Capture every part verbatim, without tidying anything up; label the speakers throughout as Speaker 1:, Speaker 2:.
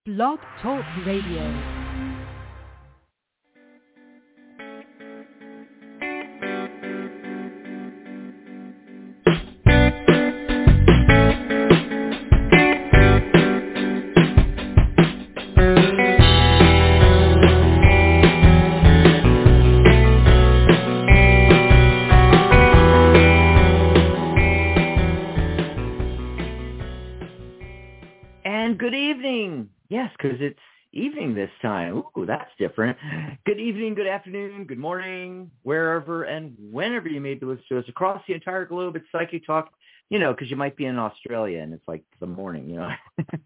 Speaker 1: Blog Talk Radio.
Speaker 2: Good evening. Yes, because it's evening this time. Ooh, that's different. Good evening, good afternoon, good morning, wherever and whenever you may be listening to us across the entire globe. It's Psychic Talk, you know, because you might be in Australia and it's like the morning, you know.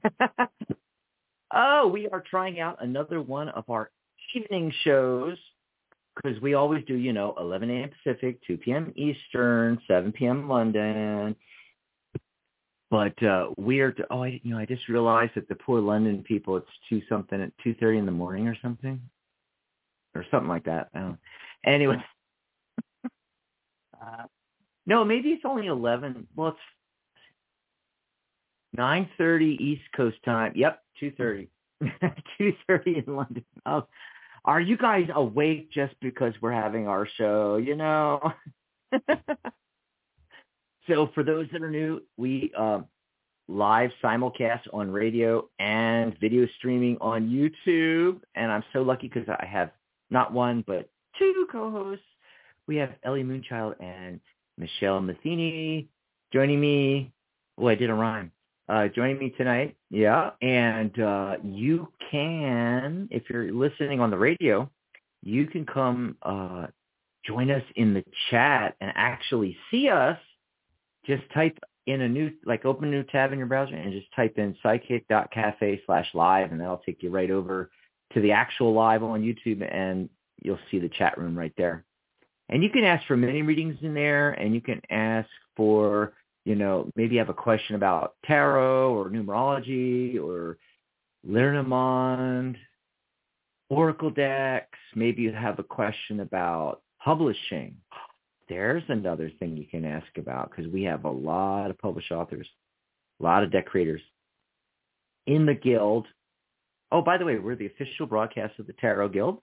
Speaker 2: Oh, we are trying out another one of our evening shows because we always do, you know, eleven a.m. Pacific, two p.m. Eastern, seven p.m. London. But uh, we are, oh, I, you know, I just realized that the poor London people, it's two something at two thirty in the morning or something, or something like that. I don't know. Anyway, uh, no, maybe it's only eleven. Well, it's nine thirty East Coast time. Yep, two thirty, two thirty in London. Oh, are you guys awake just because we're having our show? You know. So for those that are new, we uh, live simulcast on radio and video streaming on YouTube. And I'm so lucky because I have not one, but two co-hosts. We have Ellie Moonchild and Michelle Matheny joining me. Oh, I did a rhyme. Uh, joining me tonight. Yeah. And uh, you can, if you're listening on the radio, you can come uh, join us in the chat and actually see us. Just type in a new, like open a new tab in your browser and just type in psychic.cafe slash live, and that'll take you right over to the actual live on YouTube, and you'll see the chat room right there. And you can ask for many readings in there, and you can ask for, you know, maybe you have a question about tarot or numerology or Lenormand, oracle decks. Maybe you have a question about publishing. There's another thing you can ask about because we have a lot of published authors, a lot of deck creators in the guild. Oh, by the way, we're the official broadcast of the Tarot Guild.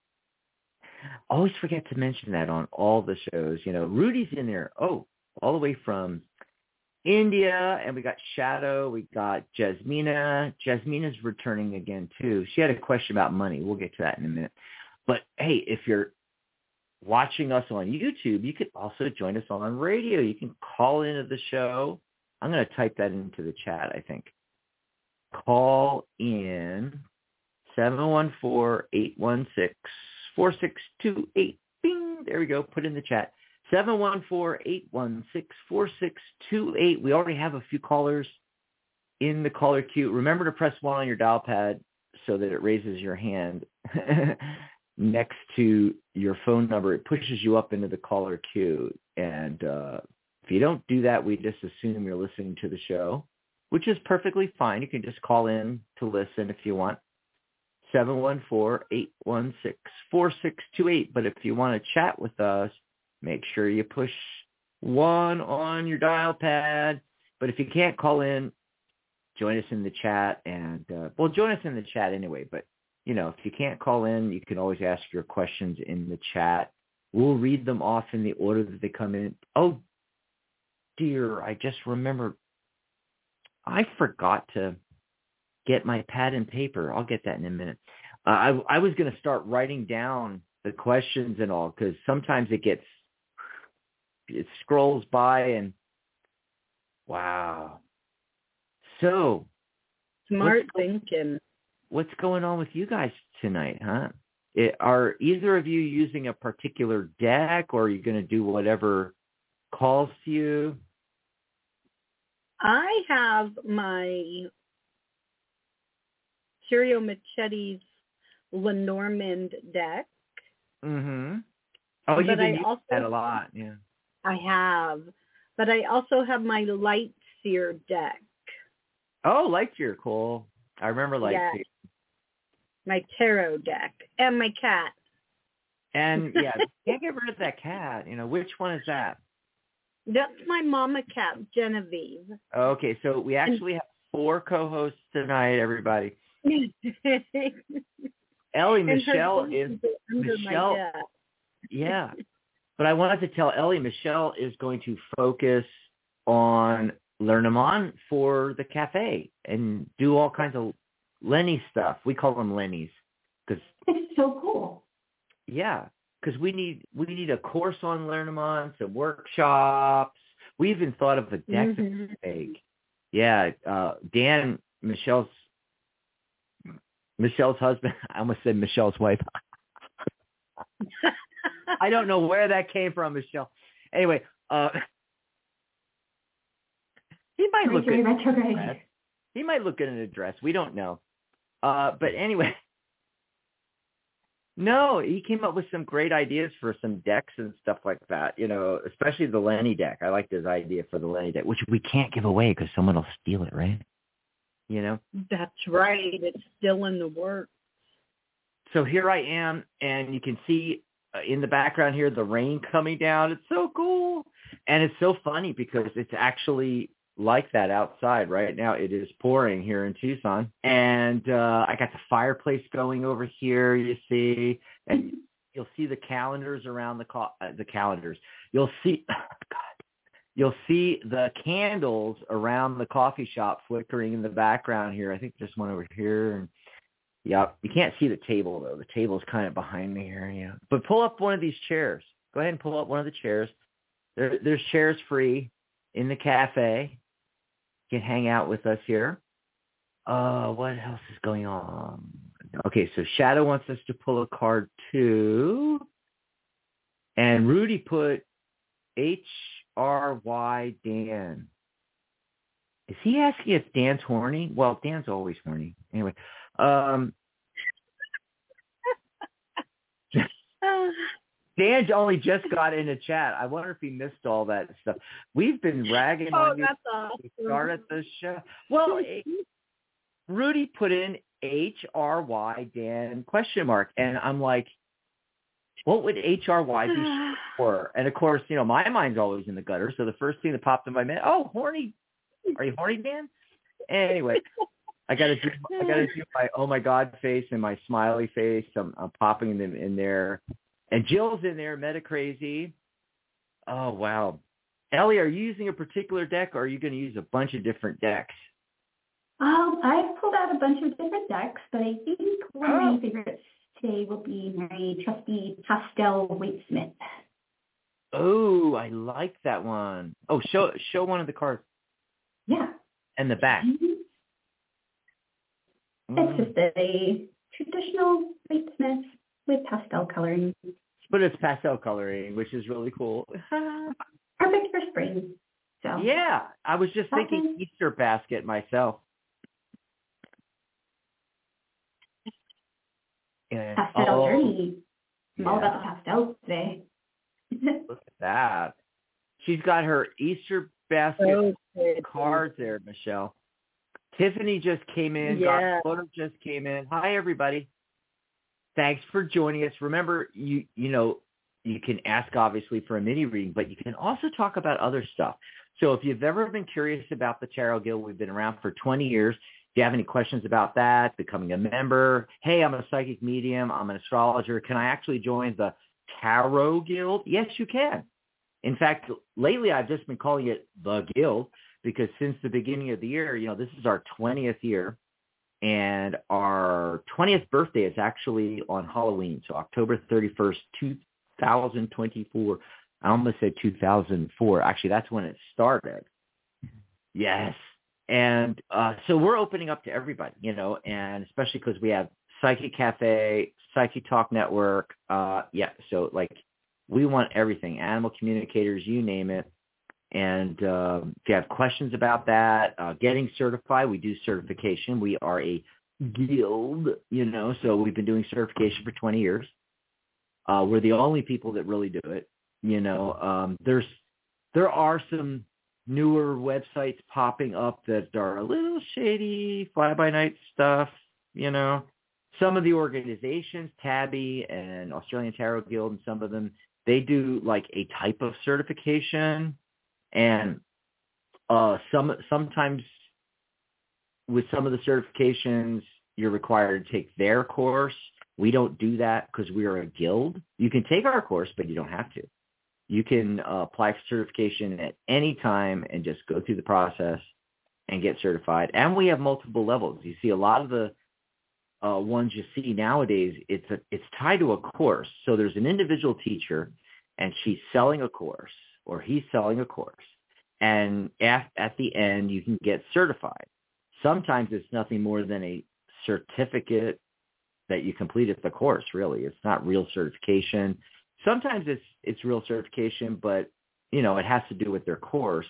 Speaker 2: Always forget to mention that on all the shows. You know, Rudy's in there. Oh, all the way from India, and we got Shadow. We got Jasmina. Jasmina's returning again, too. She had a question about money. We'll get to that in a minute. But, hey, if you're watching us on YouTube, you can also join us on radio. You can call into the show. I'm going to type that into the chat, I think. Call in seven one four, eight one six, four six two eight. Bing. There we go. Put in the chat. seven one four, eight one six, four six two eight. We already have a few callers in the caller queue. Remember to press one on your dial pad so that it raises your hand. Next to your phone number, it pushes you up into the caller queue. And uh, if you don't do that, we just assume you're listening to the show, which is perfectly fine. You can just call in to listen if you want. seven one four, eight one six, four six two eight. But if you want to chat with us, make sure you push one on your dial pad. But if you can't call in, join us in the chat. And, uh, well, join us in the chat anyway, but you know, if you can't call in, you can always ask your questions in the chat. We'll read them off in the order that they come in. Oh, dear, I just remembered. I forgot to get my pad and paper. I'll get that in a minute. Uh, I, I was going to start writing down the questions and all because sometimes it gets, it scrolls by and, wow. So.
Speaker 3: Smart thinking.
Speaker 2: What's going on with you guys tonight, huh? It, are either of you using a particular deck, or are you going to do whatever calls to you?
Speaker 3: I have my Curio Machete's Lenormand deck.
Speaker 2: Mm-hmm. Oh, you've been using also, that a lot, yeah.
Speaker 3: I have. But I also have my Lightseer deck.
Speaker 2: Oh, Lightseer, cool. I remember Lightseer. Yeah.
Speaker 3: My tarot deck and my cat.
Speaker 2: And yeah, can't get rid of that cat. You know, which one is that?
Speaker 3: That's my mama cat, Genevieve.
Speaker 2: Okay, so we actually have four co-hosts tonight, everybody. Ellie,
Speaker 3: And her
Speaker 2: Michelle
Speaker 3: face
Speaker 2: is
Speaker 3: is under my
Speaker 2: Michelle.
Speaker 3: desk.
Speaker 2: Yeah, but I wanted to tell Ellie, Michelle is going to focus on Learn-A-Mon for the cafe and do all kinds of Lenny stuff. We call them Lennies because
Speaker 1: It's so cool.
Speaker 2: yeah, because we need we need a course on Learn-A-Mon, some workshops. We even thought of a deck
Speaker 3: Mhm.
Speaker 2: to make. Yeah, uh, Dan, Michelle's Michelle's husband. I almost said Michelle's wife. I don't know where that came from, Michelle. Anyway, uh, he might look
Speaker 1: Mercury
Speaker 2: good.
Speaker 1: retrograde.
Speaker 2: He might look good in a dress. We don't know. Uh, but anyway, no, he came up with some great ideas for some decks and stuff like that. You know, especially the Lenny deck. I like his idea for the Lenny deck, which we can't give away because someone will steal it, right? You know.
Speaker 3: That's right. It's still in the works.
Speaker 2: So here I am, and you can see uh, in the background here the rain coming down. It's so cool, and it's so funny because it's actually like that outside right now. It is pouring here in Tucson, and uh, I got the fireplace going over here. You see, and you'll see the calendars around the co- uh, the calendars. You'll see, oh God, you'll see the candles around the coffee shop flickering in the background here. I think there's one over here, and yep, you can't see the table though. The table's kind of behind me here. Yeah, but pull up one of these chairs. Go ahead and pull up one of the chairs. There, there's chairs free in the cafe. You can hang out with us here. Uh, what else is going on? Okay, so Shadow wants us to pull a card too. And Rudy put H R Y Dan. Is he asking if Dan's horny? Well, Dan's always horny. Anyway. Um, Dan only just got in a chat. I wonder if he missed all that stuff. We've been ragging
Speaker 3: Oh,
Speaker 2: on you
Speaker 3: that's awesome.
Speaker 2: to start at the show. Well, eh, Rudy put in H R Y Dan question mark, and I'm like, what would H R Y be for? And of course, you know, my mind's always in the gutter. So the first thing that popped in my mind, oh, horny. Are you horny, Dan? Anyway, I gotta do, I gotta do my oh my God face and my smiley face. I'm, I'm popping them in there. And Jill's in there, Meta Crazy. Oh, wow. Ellie, are you using a particular deck, or are you going to use a bunch of different decks?
Speaker 1: Um, I've pulled out a bunch of different decks, but I think one of
Speaker 2: Oh.
Speaker 1: my favorites today will be my trusty Pastel Waitsmith.
Speaker 2: Oh, I like that one. Oh, show show one of the cards.
Speaker 1: Yeah.
Speaker 2: And the back.
Speaker 1: Mhm.
Speaker 2: Mm.
Speaker 1: It's just a traditional Waitsmith with pastel coloring.
Speaker 2: But it's pastel coloring, which is really cool.
Speaker 1: Perfect for spring. So
Speaker 2: Yeah, I was just thinking
Speaker 1: Awesome.
Speaker 2: Easter basket myself. And,
Speaker 1: pastel
Speaker 2: oh,
Speaker 1: journey. I'm all
Speaker 2: yeah.
Speaker 1: about the pastels today.
Speaker 2: Look at that. She's got her Easter basket
Speaker 3: So good.
Speaker 2: cards there, Michelle. Tiffany just came in.
Speaker 3: Yeah.
Speaker 2: God just came in. Hi, everybody. Thanks for joining us. Remember, you you know, you can ask, obviously, for a mini reading, but you can also talk about other stuff. So if you've ever been curious about the Tarot Guild, we've been around for twenty years. If you have any questions about that, becoming a member, hey, I'm a psychic medium, I'm an astrologer, can I actually join the Tarot Guild? Yes, you can. In fact, lately I've just been calling it the Guild because since the beginning of the year, you know, this is our twentieth year, and our twentieth birthday is actually on Halloween, so October thirty-first, two thousand twenty-four. I almost said two thousand four. Actually, that's when it started. Yes. And uh, so we're opening up to everybody, you know, and especially because we have Psychic Cafe, Psychic Talk Network. Uh, yeah, so like we want everything, animal communicators, you name it. And uh, if you have questions about that, uh, getting certified, we do certification. We are a guild, you know, so we've been doing certification for twenty years. Uh, we're the only people that really do it. You know, um, there's there are some newer websites popping up that are a little shady, fly-by-night stuff, you know. Some of the organizations, Tabby and Australian Tarot Guild and some of them, they do like a type of certification. And uh, some sometimes with some of the certifications, you're required to take their course. We don't do that because we are a guild. You can take our course, but you don't have to. You can uh, apply for certification at any time and just go through the process and get certified. And we have multiple levels. You see a lot of the uh, ones you see nowadays, it's a, it's tied to a course. So there's an individual teacher, and she's selling a course, or he's selling a course. And at, at the end, you can get certified. Sometimes it's nothing more than a certificate that you completed the course, really. It's not real certification. Sometimes it's it's real certification, but, you know, it has to do with their course,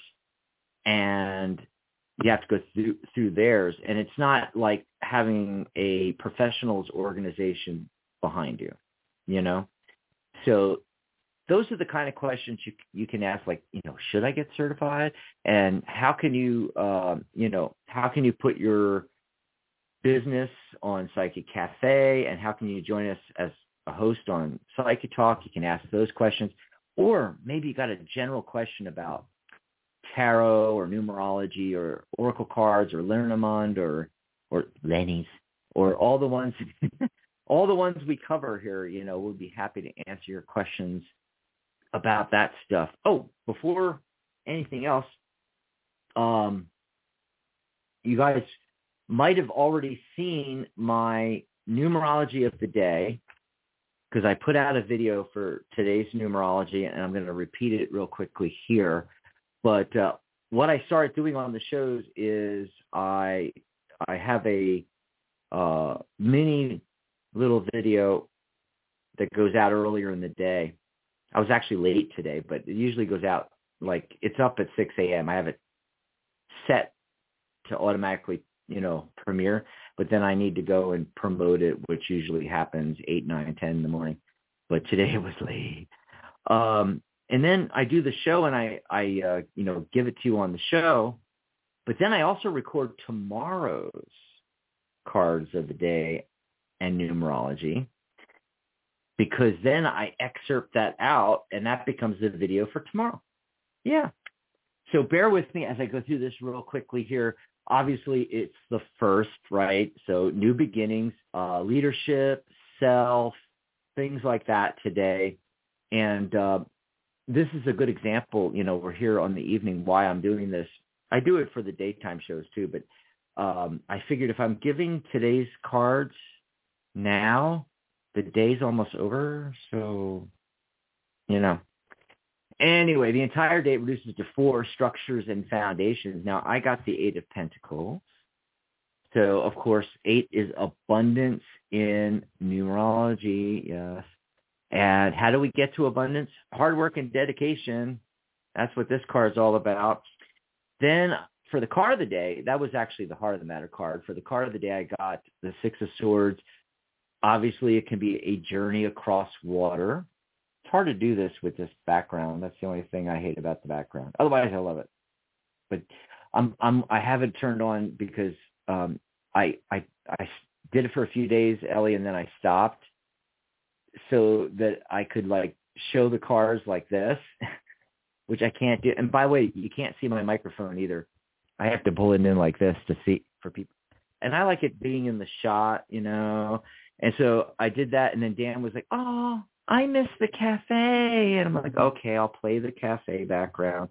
Speaker 2: and you have to go through, through theirs. And it's not like having a professionals organization behind you, you know? So those are the kind of questions you you can ask, like, you know, should I get certified? And how can you, uh, you know, how can you put your business on Psychic Cafe, and how can you join us as a host on Psychic Talk? You can ask those questions. Or maybe you got a general question about tarot or numerology or oracle cards or Lenormand or or Lenny's or all the ones all the ones we cover here. You know, we'll be happy to answer your questions about that stuff. Oh, before anything else, um, you guys might have already seen my numerology of the day, because I put out a video for today's numerology, and I'm going to repeat it real quickly here. But uh, what I started doing on the shows is I I have a uh, mini little video that goes out earlier in the day. I was actually late today, but it usually goes out, like, it's up at six a.m. I have it set to automatically, you know, premiere, but then I need to go and promote it, which usually happens eight, nine, ten in the morning. But today it was late. Um, and then I do the show, and I, I uh, you know, give it to you on the show. But then I also record tomorrow's cards of the day and numerology, because then I excerpt that out, and that becomes the video for tomorrow. Yeah. So bear with me as I go through this real quickly here. Obviously, it's the first, right? So new beginnings, uh, leadership, self, things like that today. And uh, this is a good example. You know, we're here on the evening. Why I'm doing this. I do it for the daytime shows too, but um, I figured if I'm giving today's cards now, the day's almost over. So, you know. Anyway, the entire day reduces to four structures and foundations. Now, I got the Eight of Pentacles. So, of course, eight is abundance in numerology, yes. And how do we get to abundance? Hard work and dedication. That's what this card's all about. Then, for the card of the day, that was actually the heart of the matter card. For the card of the day, I got the Six of Swords. Obviously, it can be a journey across water. It's hard to do this with this background. That's the only thing I hate about the background. Otherwise, I love it. But I'm I'm I have it turned on because um, I I I did it for a few days, Ellie, and then I stopped so that I could like show the cards like this, which I can't do. And by the way, you can't see my microphone either. I have to pull it in like this to see for people. And I like it being in the shot, you know. And so I did that, and then Dan was like, "Oh, I miss the cafe." And I'm like, okay, I'll play the cafe background.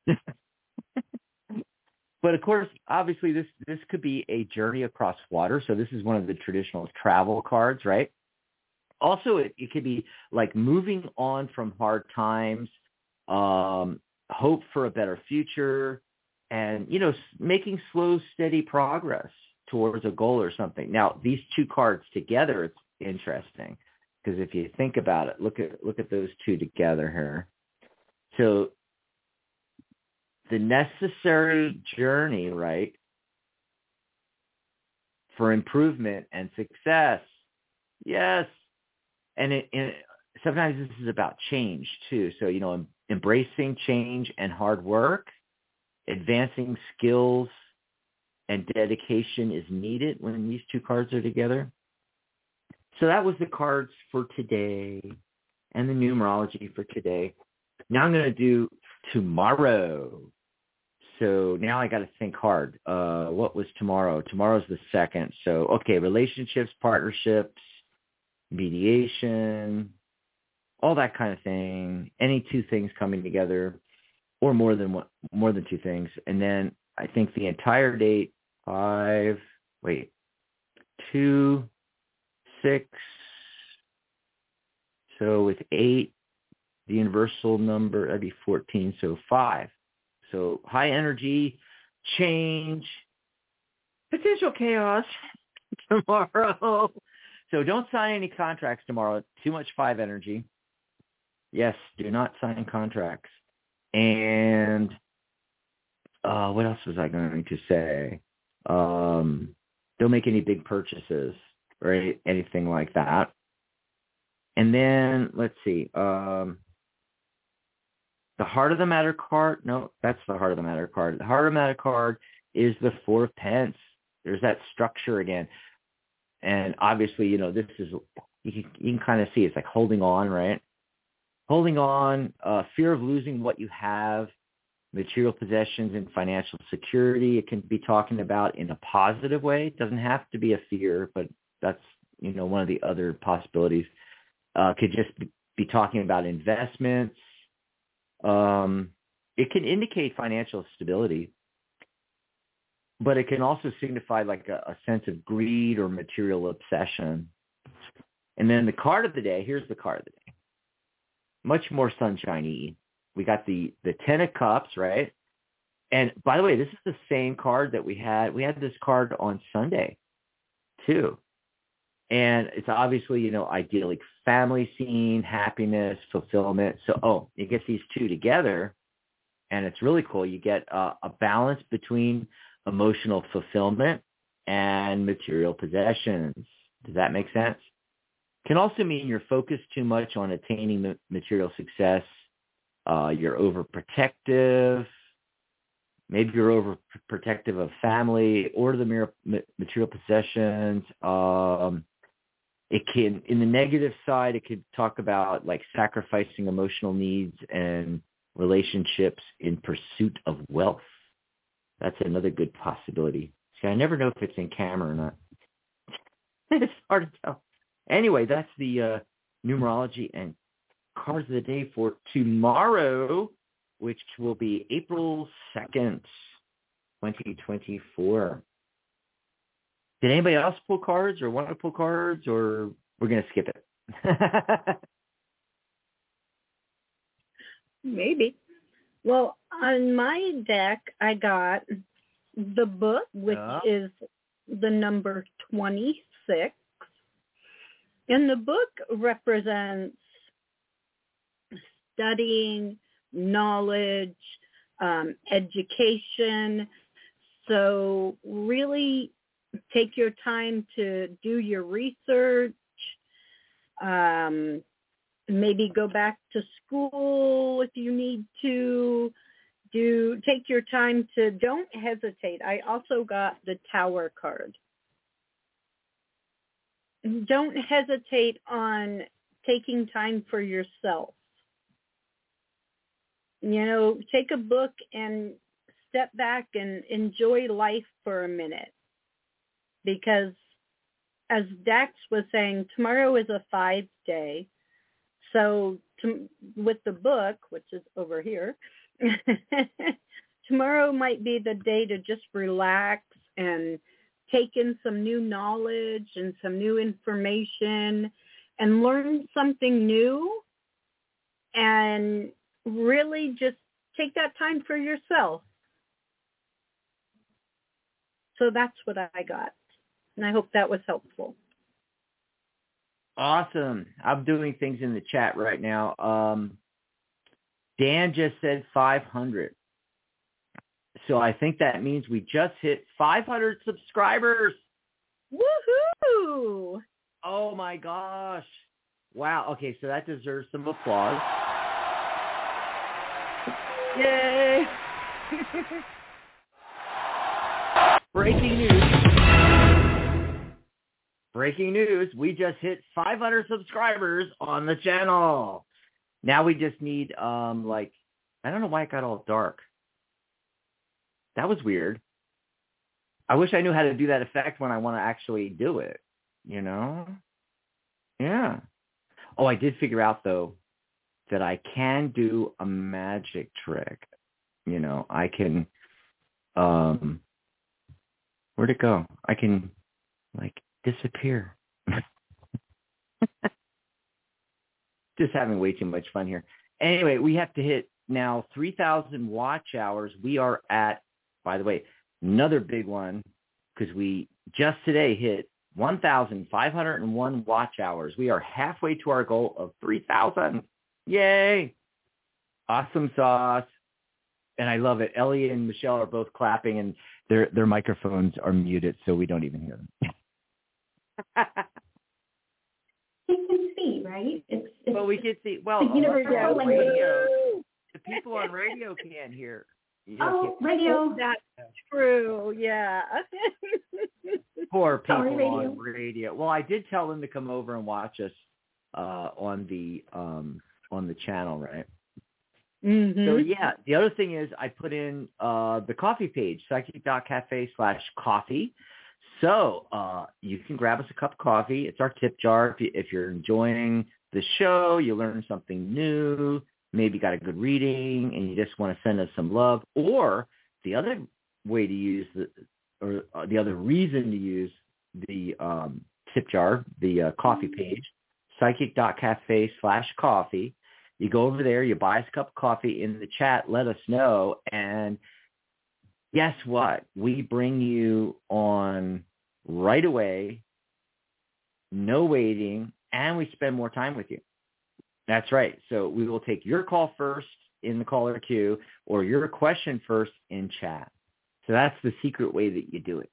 Speaker 2: But of course, obviously this, this could be a journey across water. So this is one of the traditional travel cards, right? Also, it, it could be like moving on from hard times, um, hope for a better future, and, you know, making slow, steady progress towards a goal or something. Now, these two cards together, it's interesting. Because if you think about it, look at look at those two together here. So the necessary journey, right, for improvement and success. Yes. And it, it, sometimes this is about change too. So, you know, em, embracing change and hard work, advancing skills and dedication is needed when these two cards are together. So that was the cards for today and the numerology for today. Now I'm going to do tomorrow. So now I got to think hard. Uh, what was tomorrow? Tomorrow's the second. So, okay, relationships, partnerships, mediation, all that kind of thing. Any two things coming together, or more than one, more than two things. And then I think the entire date, five, wait, two, six. So with eight, the universal number, that'd be fourteen. So five. So high energy, change, potential chaos tomorrow. So don't sign any contracts tomorrow. Too much five energy. Yes, do not sign contracts. And uh, what else was I going to say? Um, don't make any big purchases or any, anything like that. And then let's see. Um, the Heart of the Matter card. No, that's the Heart of the Matter card. The Heart of the Matter card is the Four of Pence. There's that structure again. And obviously, you know, this is, you can, you can kind of see it's like holding on, right? Holding on, uh, fear of losing what you have, material possessions and financial security. It can be talking about in a positive way. It doesn't have to be a fear, but that's, you know, one of the other possibilities. Uh, could just be talking about investments. Um, it can indicate financial stability, but it can also signify like a, a sense of greed or material obsession. And then the card of the day, here's the card of the day. Much more sunshiny. We got the, the Ten of Cups, right? And by the way, this is the same card that we had. We had this card on Sunday too. And it's obviously, you know, idyllic family scene, happiness, fulfillment. So, oh, you get these two together, and it's really cool. You get uh, a balance between emotional fulfillment and material possessions. Does that make sense? Can also mean you're focused too much on attaining the material success. Uh, you're overprotective. Maybe you're overprotective of family or the material possessions. Um, it can, in the negative side, it could talk about like sacrificing emotional needs and relationships in pursuit of wealth. That's another good possibility. See, I never know if it's in camera or not. It's hard to tell. Anyway, that's the uh, numerology and cards of the day for tomorrow, which will be April second, twenty twenty-four. Did anybody else pull cards or want to pull cards, or we're going to skip it?
Speaker 3: Maybe. Well, on my deck, I got the book, which yeah. is the number twenty-six. And the book represents studying, knowledge, um, education. So really take your time to do your research, um, maybe go back to school if you need to. Do take your time to, don't hesitate. I also got the Tower card. Don't hesitate on taking time for yourself. You know, take a book and step back and enjoy life for a minute. Because as Dax was saying, tomorrow is a five day. So to, with the book, which is over here, tomorrow might be the day to just relax and take in some new knowledge and some new information and learn something new, and really just take that time for yourself. So that's what I got. And I hope that was helpful.
Speaker 2: Awesome. I'm doing things in the chat right now. Um, Dan just said five hundred. So I think that means we just hit five hundred subscribers.
Speaker 3: Woohoo!
Speaker 2: Oh, my gosh. Wow. Okay, so that deserves some applause. Yay! Breaking news. Breaking news. We just hit five hundred subscribers on the channel. Now we just need, um, like, I don't know why it got all dark. That was weird. I wish I knew how to do that effect when I want to actually do it, you know? Yeah. Oh, I did figure out, though, that I can do a magic trick. You know, I can, um, where'd it go? I can, like, disappear. Just having way too much fun here. Anyway, we have to hit now three thousand watch hours. We are at, by the way, another big one, because we just today hit one thousand five hundred one watch hours. We are halfway to our goal of three thousand. Yay. Awesome sauce. And I love it. Ellie and Michelle are both clapping, and their their microphones are muted, so we don't even hear them.
Speaker 1: You can see, right? It's, it's
Speaker 2: well, we can see. Well,
Speaker 1: the universal
Speaker 2: on radio, the people on radio can't hear. You know,
Speaker 1: oh, radio.
Speaker 3: Oh, that's true. Yeah.
Speaker 2: Poor people
Speaker 1: Sorry, radio.
Speaker 2: on radio. Well, I did tell them to come over and watch us uh, on the um, on the channel, right?
Speaker 3: Mm-hmm.
Speaker 2: So, yeah, the other thing is I put in uh, the coffee page, psychic.cafe slash coffee. So uh, you can grab us a cup of coffee. It's our tip jar. If, you, if you're enjoying the show, you learn something new, maybe got a good reading, and you just want to send us some love. Or the other way to use the, or uh, the other reason to use the um, tip jar, the uh, coffee page, psychic.cafe slash coffee. You go over there, you buy us a cup of coffee in the chat, let us know, and guess what? We bring you on right away, no waiting, and we spend more time with you. That's right. So we will take your call first in the caller queue or your question first in chat. So that's the secret way that you do it.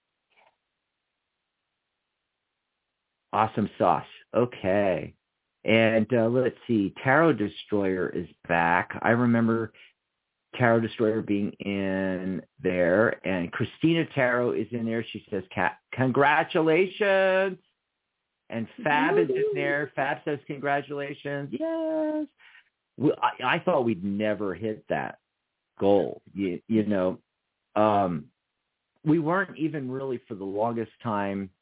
Speaker 2: Awesome sauce. Okay. And uh, let's see, Tarot Destroyer is back. I remember Tarot Destroyer being in there, and Christina Tarot is in there. She says, congratulations. And Fab is in there. Fab says, congratulations. Yes. We, I, I thought we'd never hit that goal. You, you know, um, we weren't even really for the longest time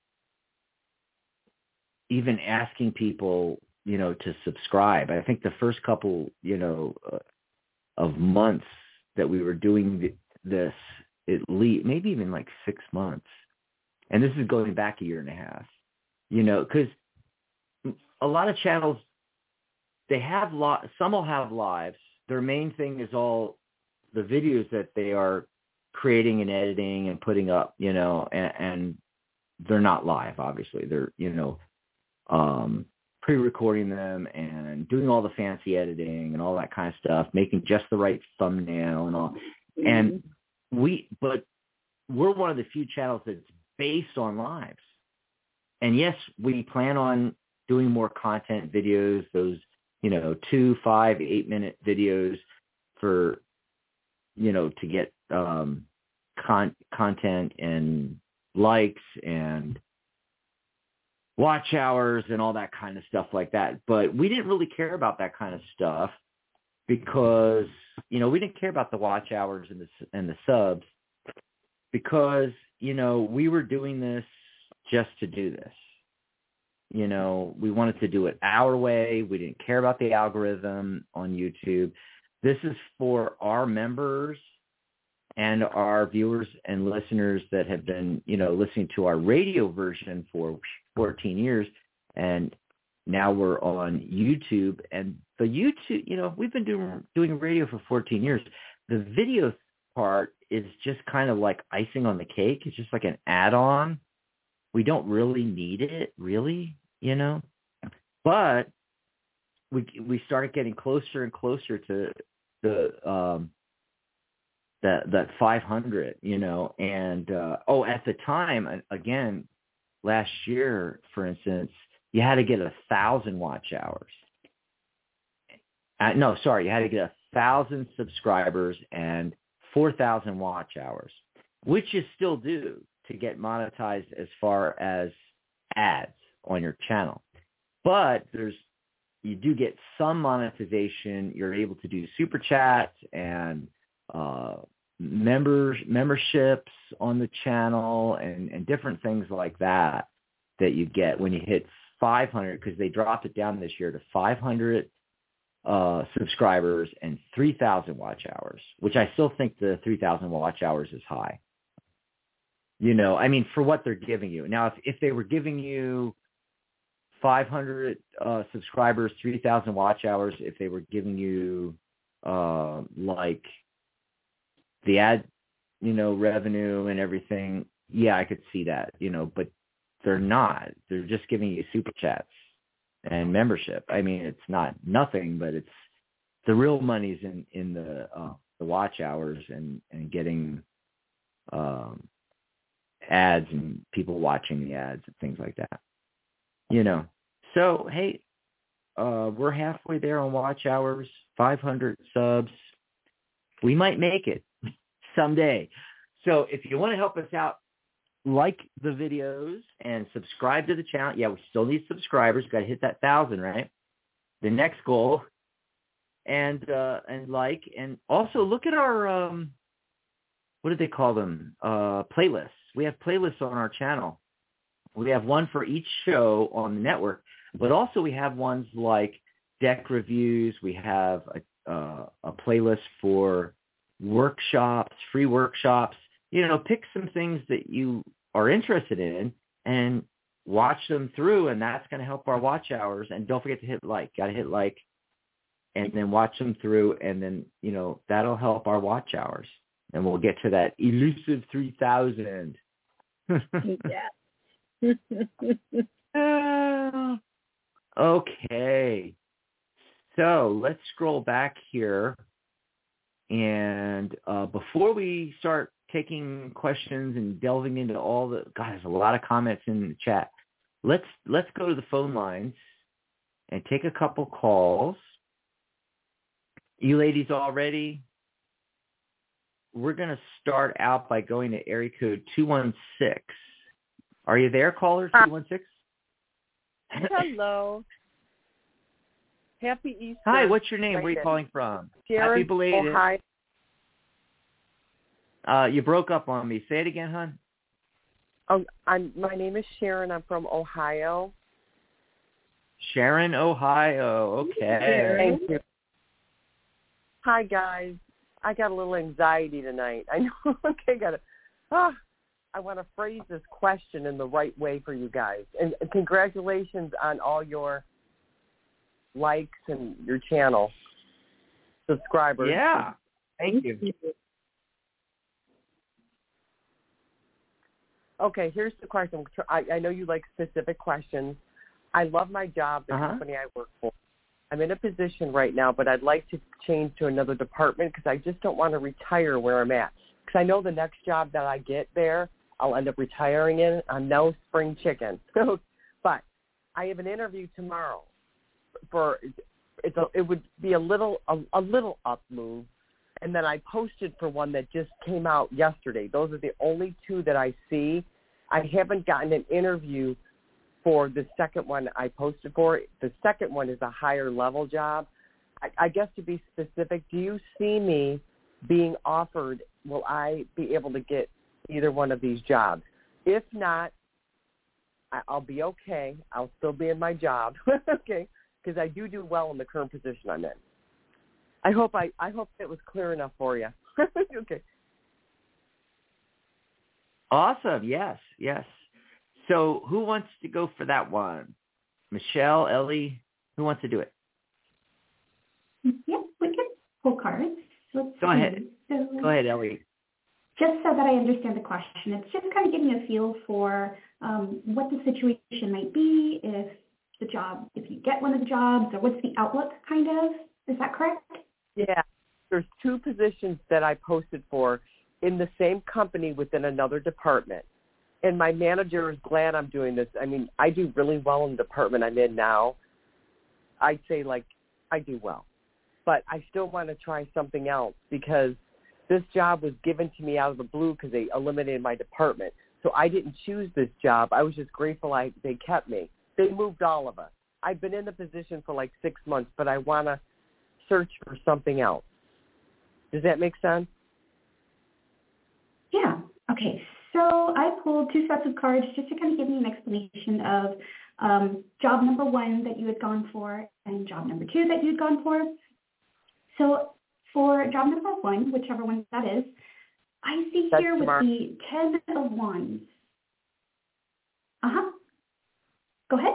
Speaker 2: even asking people, you know, to subscribe. I think the first couple, you know, uh, of months that we were doing this, at least maybe even like six months. And this is going back a year and a half, you know, because a lot of channels, they have, lo- some will have lives. Their main thing is all the videos that they are creating and editing and putting up, you know, and, and they're not live, obviously. They're, you know, um, pre-recording them and doing all the fancy editing and all that kind of stuff, making just the right thumbnail and all. And we, but we're one of the few channels that's based on lives. And yes, we plan on doing more content videos, those, you know, two, five, eight minute videos for, you know, to get um, con- content and likes and watch hours and all that kind of stuff like that. But we didn't really care about that kind of stuff because, you know, we didn't care about the watch hours and the, and the subs because, you know, we were doing this just to do this. You know, we wanted to do it our way. We didn't care about the algorithm on YouTube. This is for our members and our viewers and listeners that have been, you know, listening to our radio version for fourteen years. And now we're on YouTube. And the YouTube, you know, we've been doing, doing radio for fourteen years. The video part is just kind of like icing on the cake. It's just like an add-on. We don't really need it, really, you know. But we we started getting closer and closer to the um, that that five hundred, you know. And uh, oh, at the time, again, last year, for instance, you had to get a thousand watch hours. Uh, no, sorry, you had to get a thousand subscribers and four thousand watch hours, which you still do to get monetized as far as ads on your channel. But there's, you do get some monetization. You're able to do super chats and, uh, members memberships on the channel and, and different things like that that you get when you hit five hundred, because they dropped it down this year to five hundred uh, subscribers and three thousand watch hours, which I still think the three thousand watch hours is high. You know, I mean, for what they're giving you. Now, if, if they were giving you five hundred uh, subscribers, three thousand watch hours, if they were giving you uh, like the ad, you know, revenue and everything, yeah, I could see that, you know, but they're not. They're just giving you super chats and membership. I mean, it's not nothing, but it's the real money's in, in the uh, the watch hours and, and getting um, ads and people watching the ads and things like that. You know, so, hey, uh, we're halfway there on watch hours, five hundred subs. We might make it someday. So if you want to help us out, like the videos and subscribe to the channel. Yeah, we still need subscribers. Got to hit that thousand, right? The next goal. And, uh, and like, and also look at our, um, what do they call them? Uh, playlists. We have playlists on our channel. We have one for each show on the network, but also we have ones like deck reviews. We have a, uh, a playlist for workshops, free workshops. You know, pick some things that you are interested in and watch them through, and that's going to help our watch hours. And don't forget to hit like. Got to hit like, and then watch them through, and then, you know, that'll help our watch hours. And we'll get to that elusive three thousand.
Speaker 3: Yeah.
Speaker 2: uh, okay. So let's scroll back here. And uh, before we start taking questions and delving into all the, God, there's a lot of comments in the chat. Let's let's go to the phone lines and take a couple calls. You ladies all ready? We're going to start out by going to area code two one six. Are you there, caller, two one six?
Speaker 4: Hello. Happy Easter.
Speaker 2: Hi, what's your name? Where are you calling from?
Speaker 4: Sharon,
Speaker 2: Happy belated.
Speaker 4: Ohio.
Speaker 2: Uh, you broke up on me. Say it again, hon.
Speaker 4: Oh, I'm, my name is Sharon. I'm from Ohio.
Speaker 2: Sharon, Ohio. Okay.
Speaker 4: Thank you. Hi, guys. I got a little anxiety tonight. I know. Okay, got it. Ah, I want to phrase this question in the right way for you guys. And congratulations on all your likes and your channel subscribers.
Speaker 2: Yeah. Thank you.
Speaker 4: Okay, here's the question. I, I know you like specific questions. I love my job, the
Speaker 2: uh-huh.
Speaker 4: company I work for. I'm in a position right now, but I'd like to change to another department because I just don't want to retire where I'm at. Because I know the next job that I get there, I'll end up retiring in. I'm no spring chicken. But I have an interview tomorrow for it's a, it would be a little a, a little up move, and then I posted for one that just came out yesterday. Those are the only two that I see. I haven't gotten an interview for the second one I posted for. The second one is a higher level job. I, I guess to be specific, do you see me being offered, will I be able to get either one of these jobs? If not, I, I'll be okay. I'll still be in my job, okay, because I do do well in the current position I'm in. I hope I, I hope it was clear enough for you. Okay.
Speaker 2: Awesome. Yes, yes. So who wants to go for that one? Michelle, Ellie, who wants to do it?
Speaker 1: Yep, we can pull cards. Let's
Speaker 2: go
Speaker 1: see.
Speaker 2: ahead.
Speaker 1: So,
Speaker 2: go ahead, Ellie.
Speaker 1: Just so that I understand the question, it's just kind of giving a feel for um, what the situation might be, if the job, if you get one of the jobs, or what's the outlook, kind of. Is that correct?
Speaker 4: Yeah. There's two positions that I posted for in the same company within another department. And my manager is glad I'm doing this. I mean, I do really well in the department I'm in now. I'd say, like, I do well. But I still want to try something else because this job was given to me out of the blue because they eliminated my department. So I didn't choose this job. I was just grateful I, they kept me. They moved all of us. I've been in the position for like six months, but I want to search for something else. Does that make sense?
Speaker 1: Yeah. Okay. So I pulled two sets of cards just to kind of give you an explanation of um, job number one that you had gone for and job number two that you had gone for. So for job number one, whichever one that is, I see
Speaker 4: That's
Speaker 1: here with
Speaker 4: tomorrow.
Speaker 1: the Ten of Wands. Uh-huh. Go ahead.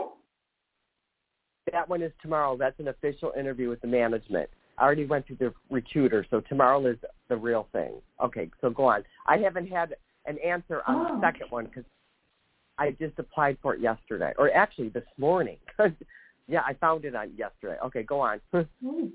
Speaker 4: That one is tomorrow. That's an official interview with the management. I already went through the recruiter, so tomorrow is the real thing. Okay, so go on. I haven't had an answer on
Speaker 1: Oh,
Speaker 4: the second
Speaker 1: okay.
Speaker 4: one because I just applied for it yesterday, or actually this morning. Yeah, I found it on yesterday. Okay, go on.
Speaker 1: Ooh.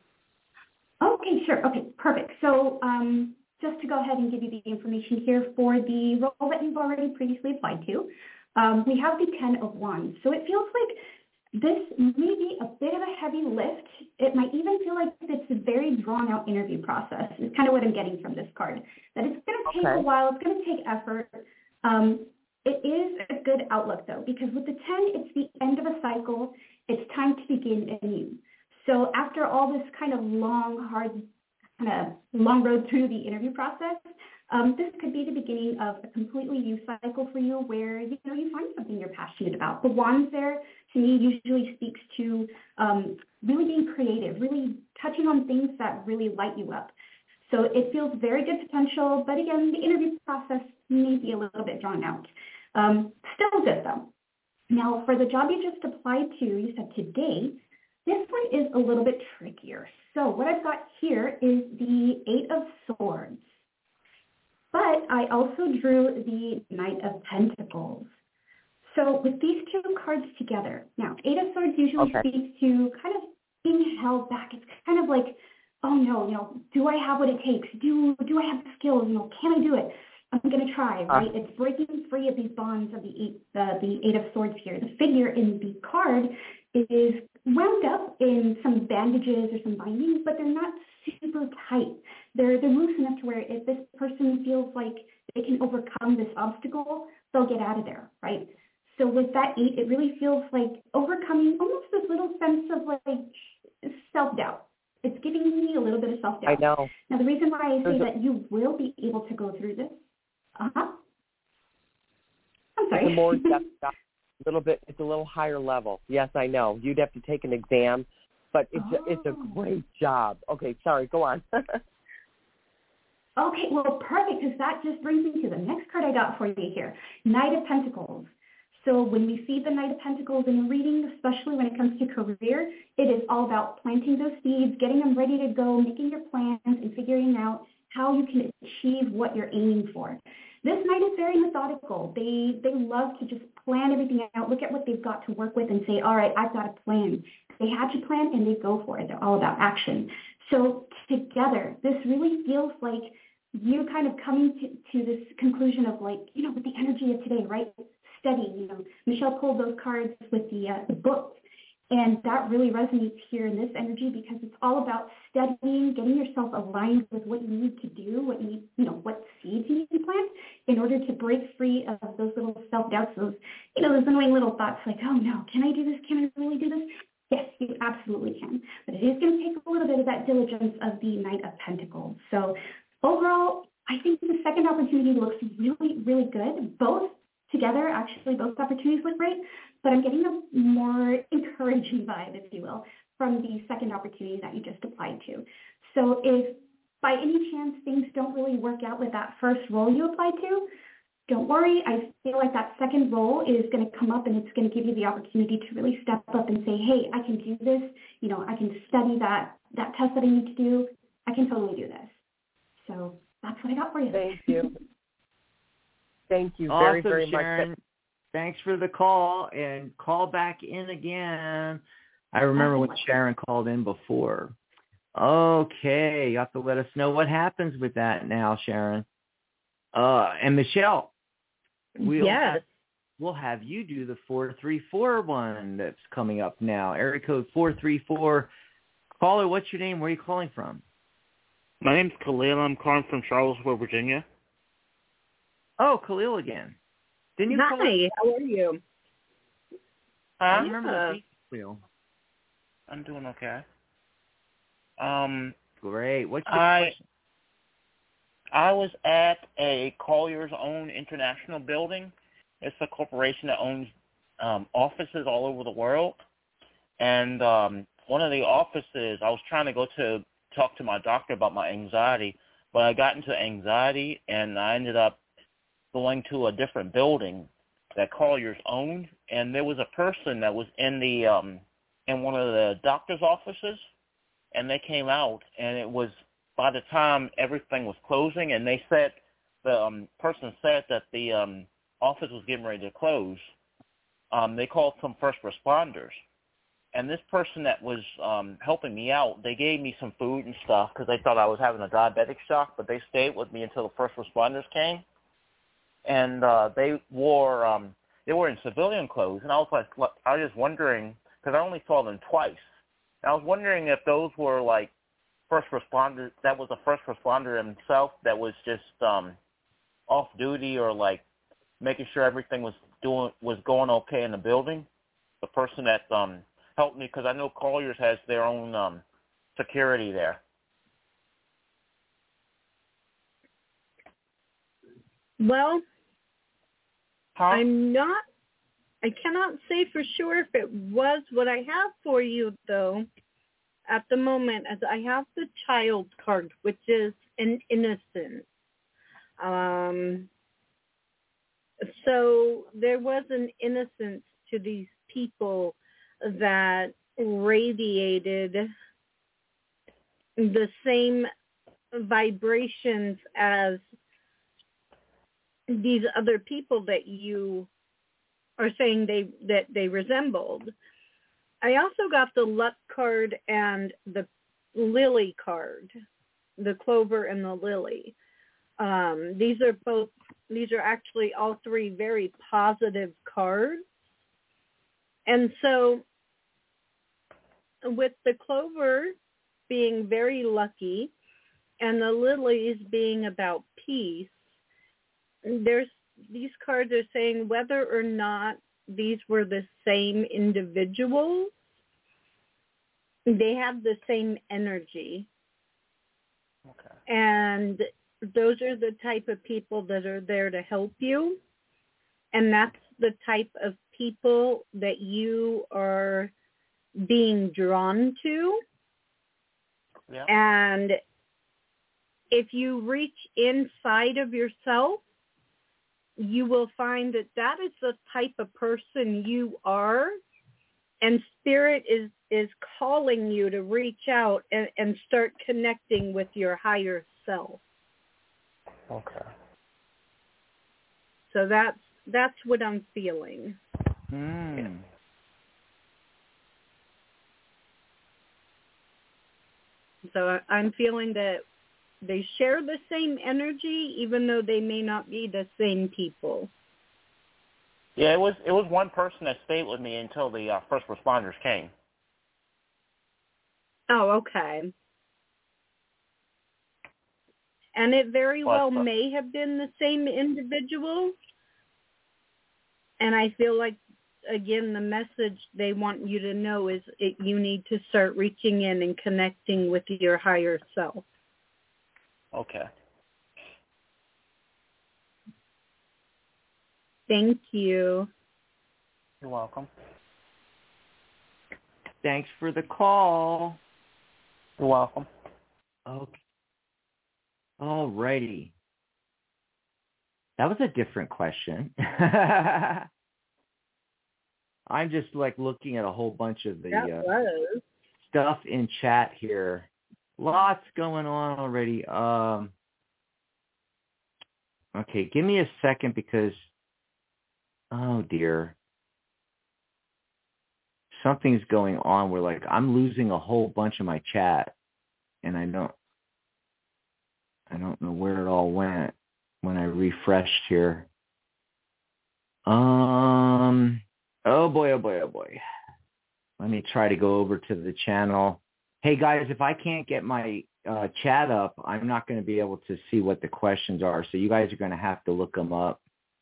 Speaker 1: Okay, sure. Okay, perfect. So um, just to go ahead and give you the information here for the role that you've already previously applied to, um, we have the Ten of Wands. So it feels like this may be a bit of a heavy lift. It might even feel like it's a very drawn-out interview process. It's kind of what I'm getting from this card. That it's going to take
Speaker 4: Okay.
Speaker 1: a while. It's going to take effort. Um, it is a good outlook, though, because with the ten, it's the end of a cycle. It's time to begin anew. So after all this kind of long, hard, kind of long road through the interview process, um, this could be the beginning of a completely new cycle for you where, you know, you find something you're passionate about. The wands there, to me, usually speaks to um, really being creative, really touching on things that really light you up. So it feels very good potential, but again, the interview process may be a little bit drawn out. Um, still good, though. Now, for the job you just applied to, you said today, this one is a little bit trickier. So what I've got here is the Eight of Swords. But I also drew the Knight of Pentacles. So with these two cards together, now Eight of Swords usually
Speaker 4: Okay.
Speaker 1: speaks to kind of being held back. It's kind of like, oh no, you know, do I have what it takes? Do do I have the skills? You know, can I do it? I'm going to try, right? Uh, it's breaking free of these bonds of the eight, uh, the Eight of Swords here. The figure in the card is wound up in some bandages or some bindings, but they're not super tight. They're they're loose enough to where if this person feels like they can overcome this obstacle, they'll get out of there, right? So with that eight, it really feels like overcoming almost this little sense of like self-doubt. It's giving me a little bit of self-doubt.
Speaker 4: I know.
Speaker 1: Now, the reason why I say
Speaker 4: There's a-
Speaker 1: that you will be able to go through this, uh-huh. I'm sorry.
Speaker 4: It's a more depth, a little bit. It's a little higher level. Yes, I know. You'd have to take an exam, but it's
Speaker 1: oh.
Speaker 4: a, it's a great job. Okay, sorry. Go on.
Speaker 1: Okay, well, perfect, because that just brings me to the next card I got for you here, Knight of Pentacles. So when we see the Knight of Pentacles in a reading, especially when it comes to career, it is all about planting those seeds, getting them ready to go, making your plans, and figuring out how you can achieve what you're aiming for. This Knight is very methodical. They they love to just plan everything out, look at what they've got to work with, and say, all right, I've got a plan. They hatch a plan, and they go for it. They're all about action. So together, this really feels like you kind of coming to, to this conclusion of like, you know, with the energy of today, right? Steady, you know, Michelle pulled those cards with the, uh, the book, and that really resonates here in this energy because it's all about studying, getting yourself aligned with what you need to do, what you need, you know, what seeds you need to plant in order to break free of those little self-doubts, those, you know, those annoying little thoughts like, oh no, can I do this? Can I really do this? Yes, you absolutely can. But it is going to take a little bit of that diligence of the Knight of Pentacles. So overall, I think the second opportunity looks really, really good. Both together, actually, both opportunities look great, but I'm getting a more encouraging vibe, if you will, from the second opportunity that you just applied to. So if by any chance things don't really work out with that first role you applied to, don't worry. I feel like that second role is going to come up and it's going to give you the opportunity to really step up and say, hey, I can do this. You know, I can study that, that test that I need to do. I can totally do this. So that's what I got for you.
Speaker 4: Thank you. Thank you
Speaker 2: awesome,
Speaker 4: very, very
Speaker 2: Sharon.
Speaker 4: much.
Speaker 2: Thanks for the call, and call back in again. I remember when Sharon called in before. Okay, you have to let us know what happens with that now, Sharon. Uh, and Michelle, we'll,
Speaker 3: yes.
Speaker 2: have, we'll have you do the four three four one that's coming up now. Area code four three four. Caller, what's your name? Where are you calling from?
Speaker 5: My name's Khalil. I'm calling from Charlottesville, Virginia.
Speaker 2: Oh, Khalil again. Didn't you
Speaker 3: Hi,
Speaker 2: call in?
Speaker 3: how are you?
Speaker 2: I
Speaker 5: Huh?
Speaker 2: remember
Speaker 3: Yeah.
Speaker 2: the beat, Khalil.
Speaker 5: I'm doing okay. Um,
Speaker 2: Great. What's your
Speaker 5: I,
Speaker 2: question?
Speaker 5: I was at a Colliers Own International building. It's a corporation that owns um, offices all over the world. And um, one of the offices, I was trying to go to talk to my doctor about my anxiety, but I got into anxiety, and I ended up going to a different building that Colliers owned, and there was a person that was in the um, in one of the doctor's offices, and they came out, and it was by the time everything was closing, and they said, the um, person said that the um, office was getting ready to close. Um, they called some first responders. And this person that was um, helping me out, they gave me some food and stuff because they thought I was having a diabetic shock, but they stayed with me until the first responders came. And uh, they wore um, they were in civilian clothes, and I was like, I was just wondering because I only saw them twice. And I was wondering if those were like first responders. That was a first responder himself that was just um, off duty or like making sure everything was doing was going okay in the building. The person that um, helped me, because I know Colliers has their own um, security there.
Speaker 3: Well,
Speaker 5: huh?
Speaker 3: I'm not, I cannot say for sure if it was. What I have for you, though, at the moment, as I have the child card, which is an innocent. Um, so there was an innocence to these people that radiated the same vibrations as these other people that you are saying they that they resembled. I also got the luck card and the lily card, the clover and the lily. Um, these are both, these are actually all three very positive cards. And so with the clover being very lucky and the lilies being about peace, there's these cards are saying whether or not these were the same individuals, they have the same energy.
Speaker 5: Okay.
Speaker 3: And those are the type of people that are there to help you. And that's the type of people that you are being drawn to.
Speaker 5: Yeah.
Speaker 3: And if you reach inside of yourself, you will find that that is the type of person you are, and Spirit is, is calling you to reach out and, and start connecting with your higher self.
Speaker 5: Okay.
Speaker 3: So that's that's what I'm feeling.
Speaker 2: Mm.
Speaker 3: So I- I'm feeling that they share the same energy, even though they may not be the same people.
Speaker 5: Yeah, it was it was one person that stayed with me until the uh, first responders came.
Speaker 3: Oh, okay. And it very
Speaker 5: But,
Speaker 3: well
Speaker 5: uh,
Speaker 3: may have been the same individual. And I feel like, again, the message they want you to know is it, you need to start reaching in and connecting with your higher self.
Speaker 5: Okay.
Speaker 3: Thank you.
Speaker 5: You're welcome.
Speaker 2: Thanks for the call.
Speaker 5: You're welcome.
Speaker 2: Okay. All righty. That was a different question. I'm just like looking at a whole bunch of the
Speaker 3: That
Speaker 2: uh,
Speaker 3: was.
Speaker 2: stuff in chat here. Lots going on already. Um, okay, give me a second because, oh dear, something's going on where like I'm losing a whole bunch of my chat, and I don't, I don't know where it all went when I refreshed here. Um, oh boy, oh boy, oh boy. Let me try to go over to the channel. Hey guys, if I can't get my uh, chat up, I'm not going to be able to see what the questions are. So you guys are going to have to look them up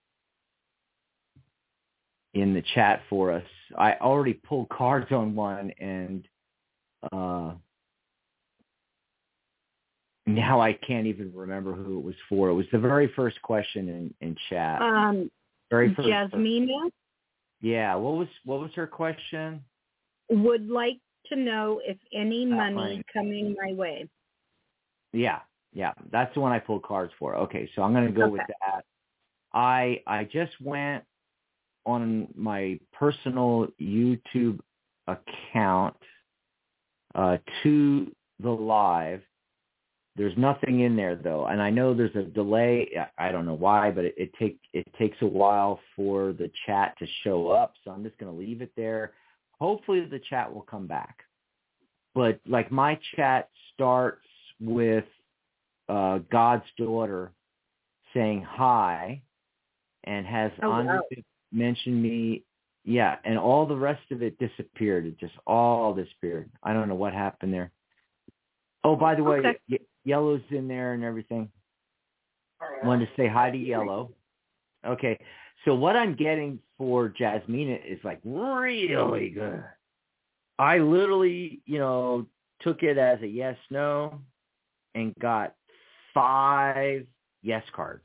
Speaker 2: in the chat for us. I already pulled cards on one, and uh, now I can't even remember who it was for. It was the very first question in, in chat.
Speaker 3: Um,
Speaker 2: very first.
Speaker 3: Jasmina?
Speaker 2: Yeah. What was what was her question?
Speaker 3: Would like to know if any money,
Speaker 2: money
Speaker 3: coming my way.
Speaker 2: Yeah. Yeah. That's the one I pulled cards for. Okay. So I'm going to go
Speaker 3: okay.
Speaker 2: with that. I I just went on my personal YouTube account uh, to the live. There's nothing in there though, and I know there's a delay. I don't know why, but it, it take it takes a while for the chat to show up. So I'm just going to leave it there. Hopefully the chat will come back. But like my chat starts with uh, God's daughter saying hi, and has
Speaker 3: oh,
Speaker 2: Andre
Speaker 3: wow.
Speaker 2: mentioned me. Yeah, and all the rest of it disappeared. It just all disappeared. I don't know what happened there. Oh, by the way,
Speaker 3: okay.
Speaker 2: y- Yellow's in there and everything. Wanted to say hi to Yellow. Okay, so what I'm getting for Jasmina is like really good. I literally, you know, took it as a yes, no, and got five yes cards.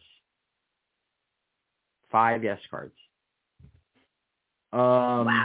Speaker 2: Five yes cards. Um,
Speaker 3: wow.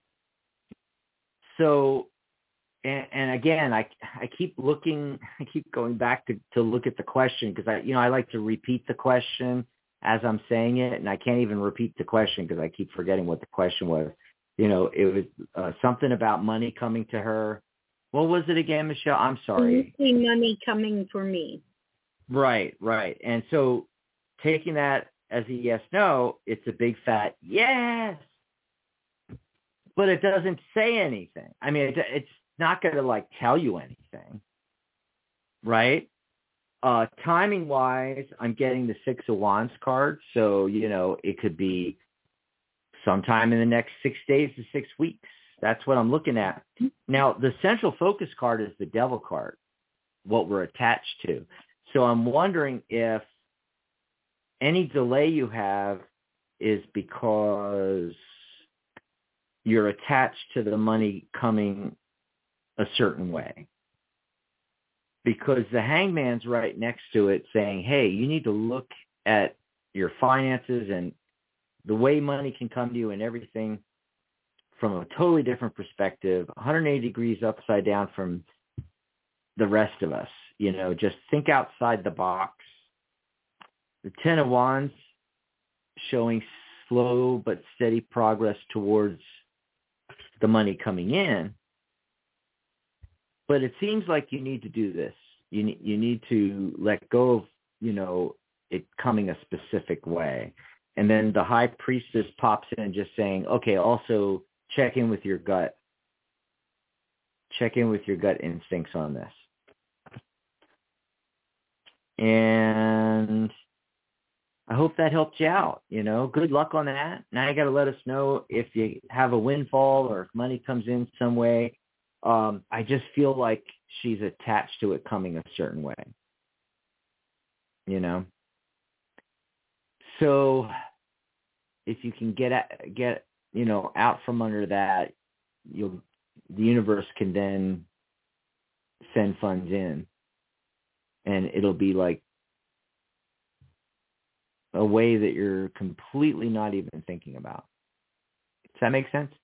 Speaker 2: So, and, and again, I I keep looking, I keep going back to, to look at the question because I, you know, I like to repeat the question as I'm saying it, and I can't even repeat the question because I keep forgetting what the question was. You know, it was uh, something about money coming to her. What was it again, Michelle? I'm sorry.
Speaker 3: See money coming for me.
Speaker 2: Right, right. And so taking that as a yes, no, it's a big fat yes. But it doesn't say anything. I mean, it, it's not going to, like, tell you anything, right? Uh, timing-wise, I'm getting the Six of Wands card. So, you know, it could be sometime in the next six days to six weeks. That's what I'm looking at. Now, the central focus card is the Devil card, what we're attached to. So I'm wondering if any delay you have is because you're attached to the money coming a certain way. Because the Hangman's right next to it saying, hey, you need to look at your finances and the way money can come to you and everything from a totally different perspective, one hundred eighty degrees upside down from the rest of us. You know, just think outside the box. The Ten of Wands showing slow but steady progress towards the money coming in. But it seems like you need to do this. You need, you need to let go of, you know, it coming a specific way. And then the High Priestess pops in just saying, okay, also check in with your gut. Check in with your gut instincts on this. And I hope that helped you out. You know, good luck on that. Now you got to let us know if you have a windfall or if money comes in some way. Um, I just feel like she's attached to it coming a certain way. You know? So if you can get at, get, you know, out from under that, you'll, the universe can then send funds in, and it'll be like a way that you're completely not even thinking about. Does that make sense?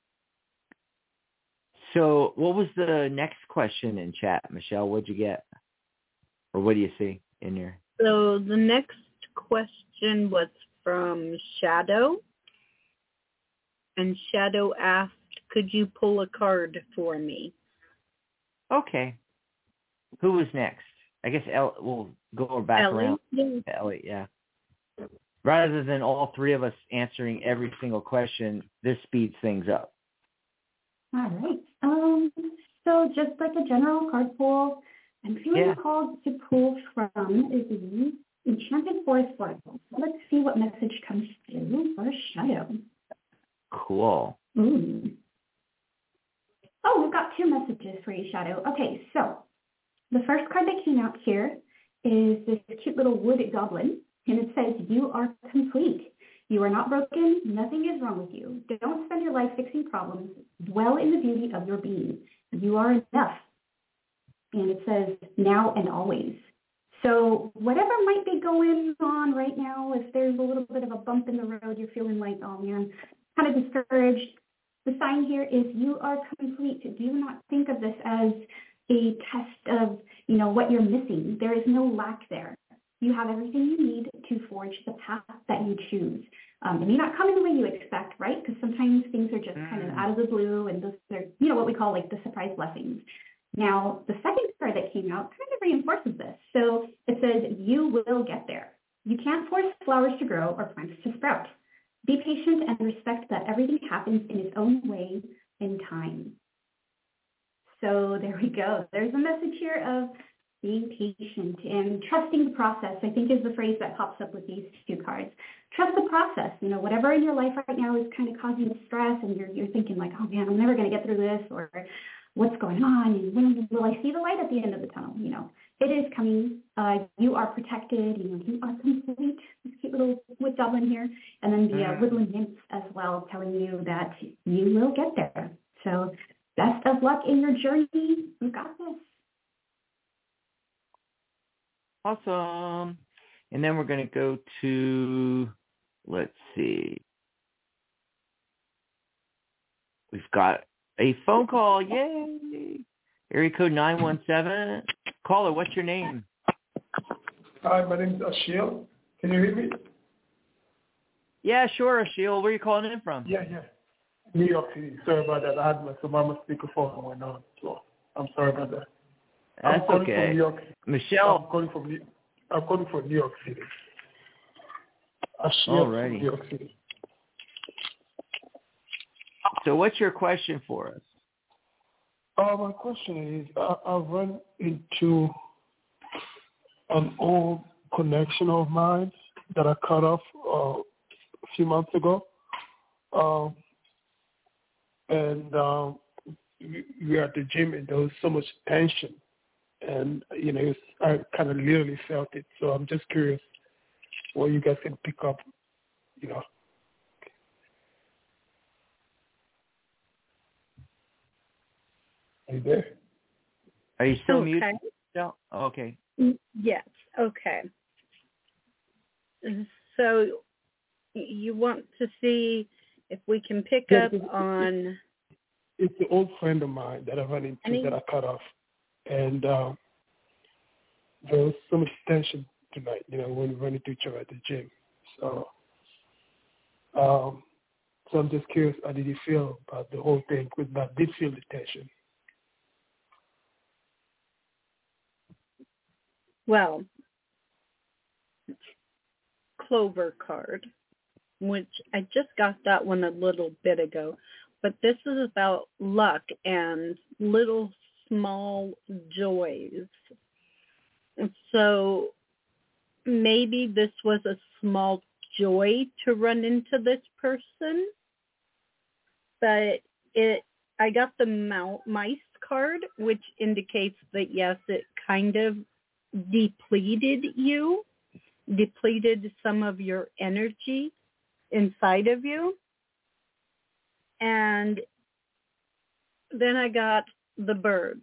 Speaker 2: So what was the next question in chat, Michelle? What'd you get? Or what do you see in here?
Speaker 3: So the next question was from Shadow. And Shadow asked, could you pull a card for me?
Speaker 2: Okay. Who was next? I guess El- we'll go back
Speaker 3: Ellie?
Speaker 2: around.
Speaker 3: Yeah.
Speaker 2: Ellie, yeah. Rather than all three of us answering every single question, this speeds things up.
Speaker 1: All right. Um, so just like a general card pull, I'm feeling
Speaker 2: Yeah.
Speaker 1: called to pull from is the Enchanted Forest Oracle. So let's see what message comes through for Shadow.
Speaker 2: Cool.
Speaker 1: Ooh. Oh, we've got two messages for you, Shadow. Okay, so the first card that came out here is this cute little wood goblin, and it says, you are complete. You are not broken. Nothing is wrong with you. Don't spend your life fixing problems. Dwell in the beauty of your being. You are enough. and it says now and always. So whatever might be going on right now, if there's a little bit of a bump in the road, you're feeling like, oh man, kind of discouraged, the sign here is you are complete. Do not think of this as a test of, you know, what you're missing. There is no lack there. You have everything you need to forge the path that you choose. Um, it may not come in the way you expect, right? Because sometimes things are just mm. kind of out of the blue, and those are, you know, what we call like the surprise blessings. Now, the second card that came out kind of reinforces this. So it says, you will get there. You can't force flowers to grow or plants to sprout. Be patient and respect that everything happens in its own way in time. So there we go. There's a message here of being patient and trusting the process, I think is the phrase that pops up with these two cards. Trust the process. You know, whatever in your life right now is kind of causing you stress, and you're, you're thinking like, oh man, I'm never going to get through this, or what's going on, and when will I see the light at the end of the tunnel? You know, it is coming. Uh, you are protected. You know, you are complete. This cute little wood goblin here, and then the uh, woodland nymphs as well, telling you that you will get there. So, best of luck in your journey. You got this.
Speaker 2: Awesome. And then we're going to go to, let's see. We've got a phone call. Yay. Area code nine one seven. Caller, what's your name?
Speaker 6: Hi, my name is Ashil. Can you hear me?
Speaker 2: Yeah, sure, Ashil. Where are you calling in from?
Speaker 6: Yeah, yeah. New York City. Sorry about that. I had my Samama speakerphone went on, so I'm sorry about that.
Speaker 2: That's
Speaker 6: I'm calling
Speaker 2: okay.
Speaker 6: From New York.
Speaker 2: Michelle.
Speaker 6: I'm calling from New, I'm calling from New York City. Ashil
Speaker 2: Alrighty.
Speaker 6: from New York City.
Speaker 2: So what's your question for us?
Speaker 6: Uh, my question is, I, I run into an old connection of mine that I cut off uh, a few months ago. Um, and um, we, we were at the gym, and there was so much tension. And, you know, it was, I kind of literally felt it. So I'm just curious what you guys can pick up, you know. Are you there?
Speaker 2: Are you still
Speaker 3: okay.
Speaker 2: muted? No? Oh, okay.
Speaker 3: Yes. Okay. So you want to see if we can pick
Speaker 6: yeah,
Speaker 3: up
Speaker 6: it's,
Speaker 3: on...
Speaker 6: It's an old friend of mine that I run into Any? that I cut off. And um, there was so much tension tonight, you know, when we run into each other at the gym. So, um, so I'm just curious, how did you feel about the whole thing? Because I did feel the tension.
Speaker 3: Well, Clover card, which I just got that one a little bit ago, but this is about luck and little small joys. So maybe this was a small joy to run into this person, but it I got the mice card, which indicates that yes, it kind of depleted you, depleted some of your energy inside of you. And then I got the bird,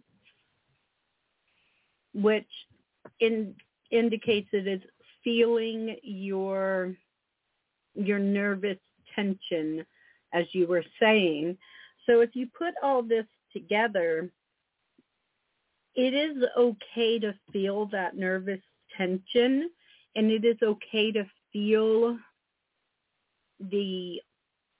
Speaker 3: which in, indicates it is feeling your your nervous tension, as you were saying. So if you put all this together, it is okay to feel that nervous tension, and it is okay to feel the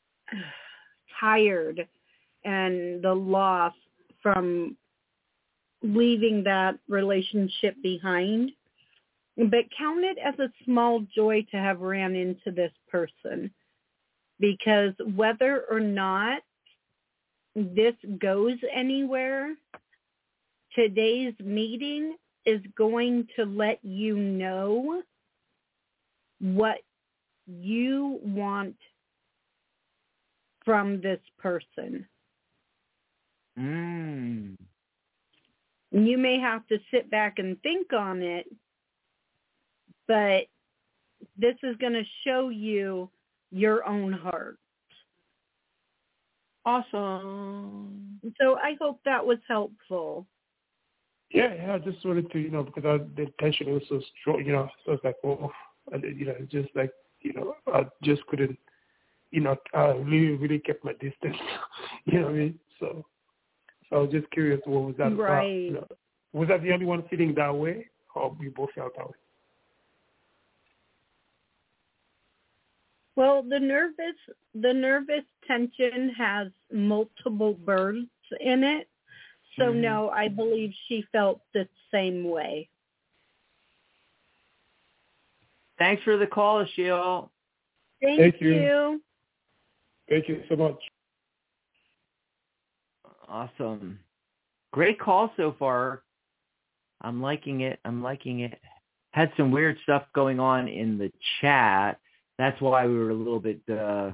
Speaker 3: tired and the loss from leaving that relationship behind. But count it as a small joy to have ran into this person, because whether or not this goes anywhere, today's meeting is going to let you know what you want from this person.
Speaker 2: Mm.
Speaker 3: You may have to sit back and think on it, but this is going to show you your own heart.
Speaker 2: Awesome.
Speaker 3: So I hope that was helpful.
Speaker 6: Yeah, yeah, I just wanted to, you know, because I, the tension was so strong, you know, so it's like, oh, I, you know, it's just like, you know, I just couldn't, you know, I really, really kept my distance, you know what I mean? So, so I was just curious, what was that
Speaker 3: Right.
Speaker 6: about? You know, was that the only one feeling that way, or we both felt that way?
Speaker 3: Well, the nervous the nervous tension has multiple birds in it. So
Speaker 2: Mm-hmm.
Speaker 3: no, I believe she felt the same way.
Speaker 2: Thanks for the call, Ashil.
Speaker 3: Thank,
Speaker 6: Thank you.
Speaker 3: you.
Speaker 6: Thank you so much.
Speaker 2: Awesome. Great call so far. I'm liking it. I'm liking it. Had some weird stuff going on in the chat. That's why we were a little bit uh,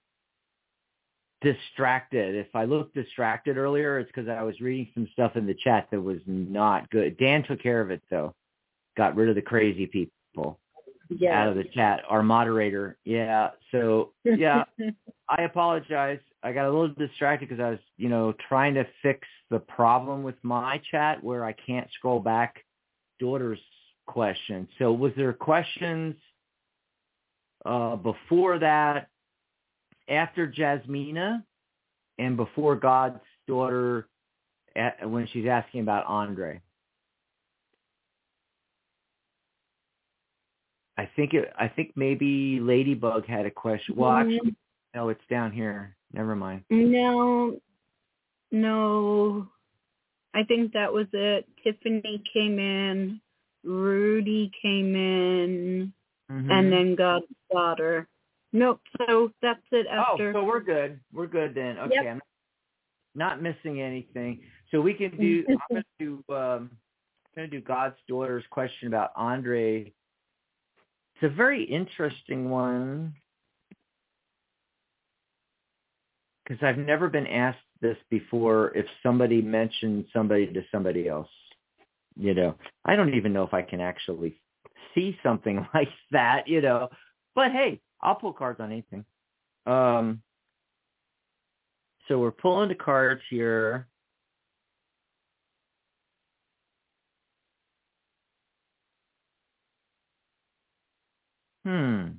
Speaker 2: distracted. If I looked distracted earlier, it's because I was reading some stuff in the chat that was not good. Dan took care of it, though. Got rid of the crazy people
Speaker 3: Yes.
Speaker 2: out of the chat. Our moderator. Yeah. So, yeah, I apologize. I got a little distracted because I was, you know, trying to fix the problem with my chat where I can't scroll back daughter's question. So was there questions uh, before that, after Jasmina, and before God's daughter at, when she's asking about Andre? I think it. I think maybe Ladybug had a question. Well, actually, no, it's down here. Never mind.
Speaker 3: No, no. I think that was it. Tiffany came in, Rudy came in,
Speaker 2: Mm-hmm.
Speaker 3: and then God's daughter. Nope. So that's it. After.
Speaker 2: Oh, so we're good. We're good then. Okay,
Speaker 3: Yep.
Speaker 2: I'm not missing anything. So we can do. I'm going to do. Um, going to do God's daughter's question about Andre. It's a very interesting one because I've never been asked this before. If somebody mentioned somebody to somebody else, you know, I don't even know if I can actually see something like that, you know. But hey, I'll pull cards on anything. Um, so we're pulling the cards here. Hmm.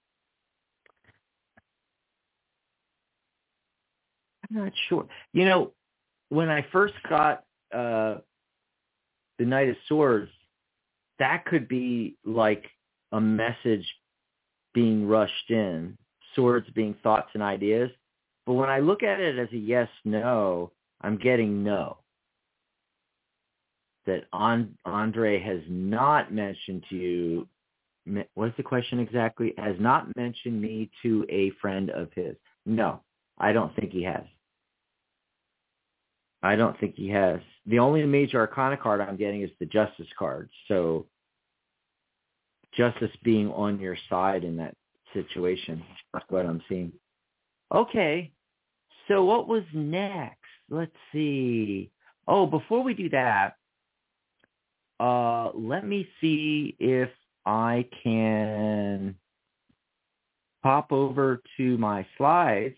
Speaker 2: I'm not sure. You know, when I first got uh, the Knight of Swords, that could be like a message being rushed in, swords being thoughts and ideas. But when I look at it as a yes, no, I'm getting no. That on, Andre has not mentioned to you, what's the question exactly? Has not mentioned me to a friend of his. No, I don't think he has. I don't think he has. The only major arcana card I'm getting is the Justice card. So Justice being on your side in that situation. That's what I'm seeing. Okay. So what was next? Let's see. Oh, before we do that, uh, let me see if I can pop over to my slides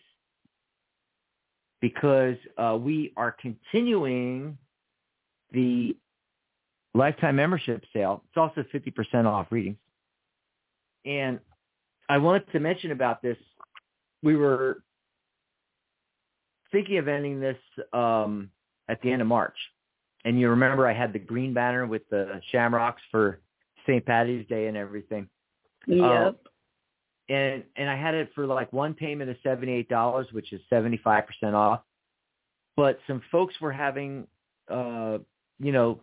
Speaker 2: because uh, we are continuing the lifetime membership sale. It's also fifty percent off readings. And I wanted to mention about this. We were thinking of ending this um, at the end of March. And you remember I had the green banner with the shamrocks for Saint Patty's Day and everything.
Speaker 3: Yep.
Speaker 2: Uh, and and I had it for like one payment of seventy-eight dollars, which is seventy-five percent off. But some folks were having, uh, you know,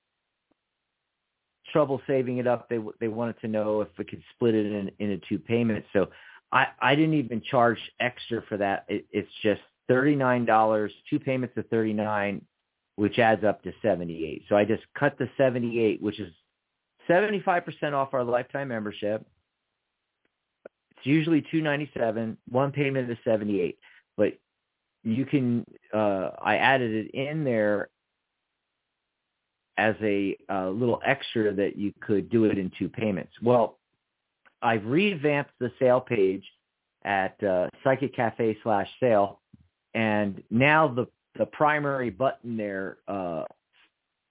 Speaker 2: trouble saving it up. They they wanted to know if we could split it in into two payments. So I, I didn't even charge extra for that. It, it's just thirty-nine dollars, two payments of thirty-nine dollars, which adds up to seventy-eight dollars. So I just cut the seventy-eight dollars, which is seventy-five percent off our lifetime membership. It's usually two hundred ninety-seven dollars, one payment is seventy-eight dollars. But you can, uh, I added it in there as a uh, little extra that you could do it in two payments. Well, I've revamped the sale page at uh, Psychic Cafe slash sale, and now the, the primary button there uh,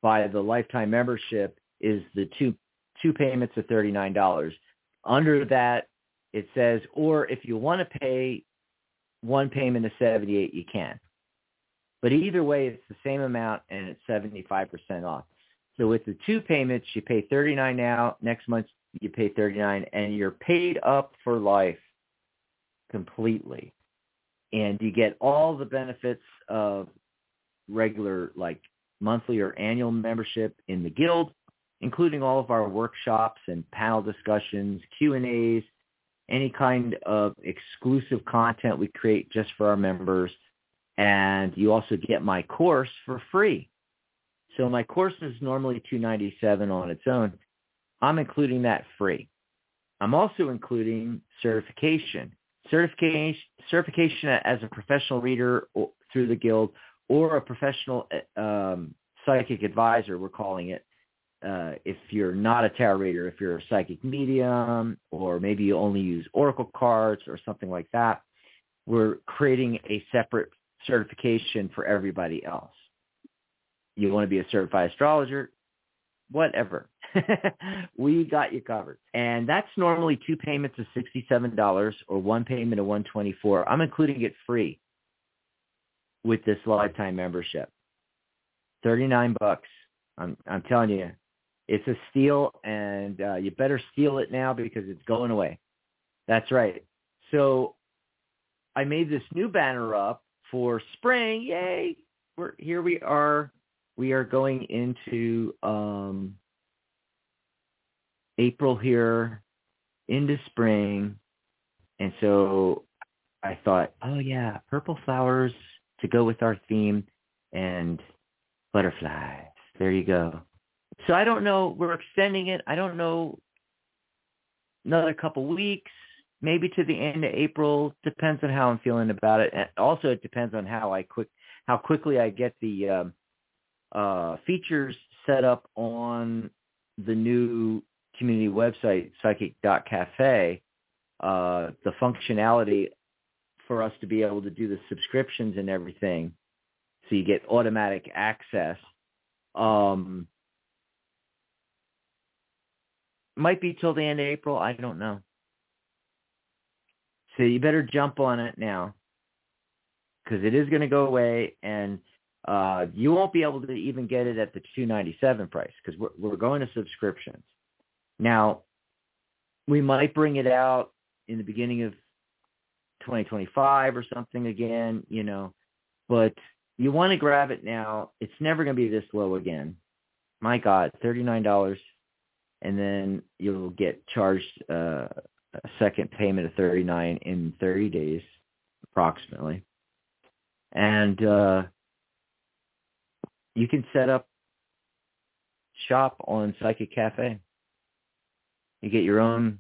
Speaker 2: by the lifetime membership is the two two payments of thirty-nine dollars. Under that, it says, or if you want to pay one payment of seventy-eight dollars, you can. But either way, it's the same amount, and it's seventy-five percent off. So with the two payments, you pay thirty-nine dollars now. Next month, you pay thirty-nine dollars, and you're paid up for life completely. And you get all the benefits of regular, like, monthly or annual membership in the Guild, including all of our workshops and panel discussions, Q and A's, any kind of exclusive content we create just for our members. And you also get my course for free. So my course is normally two hundred ninety-seven dollars on its own. I'm including that free. I'm also including certification. Certification, certification as a professional reader through the Guild, or a professional um, psychic advisor, we're calling it. Uh, if you're not a tarot reader, if you're a psychic medium, or maybe you only use oracle cards or something like that, we're creating a separate certification for everybody else. You want to be a certified astrologer, whatever. We got you covered. And that's normally two payments of sixty-seven dollars or one payment of one hundred twenty-four dollars. I'm including it free with this lifetime membership. thirty-nine bucks. I'm I'm telling you, it's a steal, and uh, you better steal it now because it's going away. That's right. So I made this new banner up for spring. Yay! We're here. We are. We are going into um, April here, into spring, and so I thought, oh yeah, purple flowers to go with our theme, and butterflies. There you go. So I don't know. We're extending it. I don't know. Another couple weeks, maybe to the end of April. Depends on how I'm feeling about it. And also, it depends on how I quick how quickly I get the um, uh, features set up on the new community website, psychic dot cafe. Uh, the functionality for us to be able to do the subscriptions and everything, so you get automatic access. Um, might be till the end of April. I don't know. So you better jump on it now, because it is going to go away, and uh, you won't be able to even get it at the two hundred ninety-seven dollars price, because we're, we're going to subscriptions. Now, we might bring it out in the beginning of twenty twenty-five or something again, you know, but you want to grab it now. It's never going to be this low again. My God, thirty-nine dollars, and then you'll get charged uh, a second payment of thirty-nine dollars in thirty days, approximately. And uh, you can set up shop on Psychic Cafe. You get your own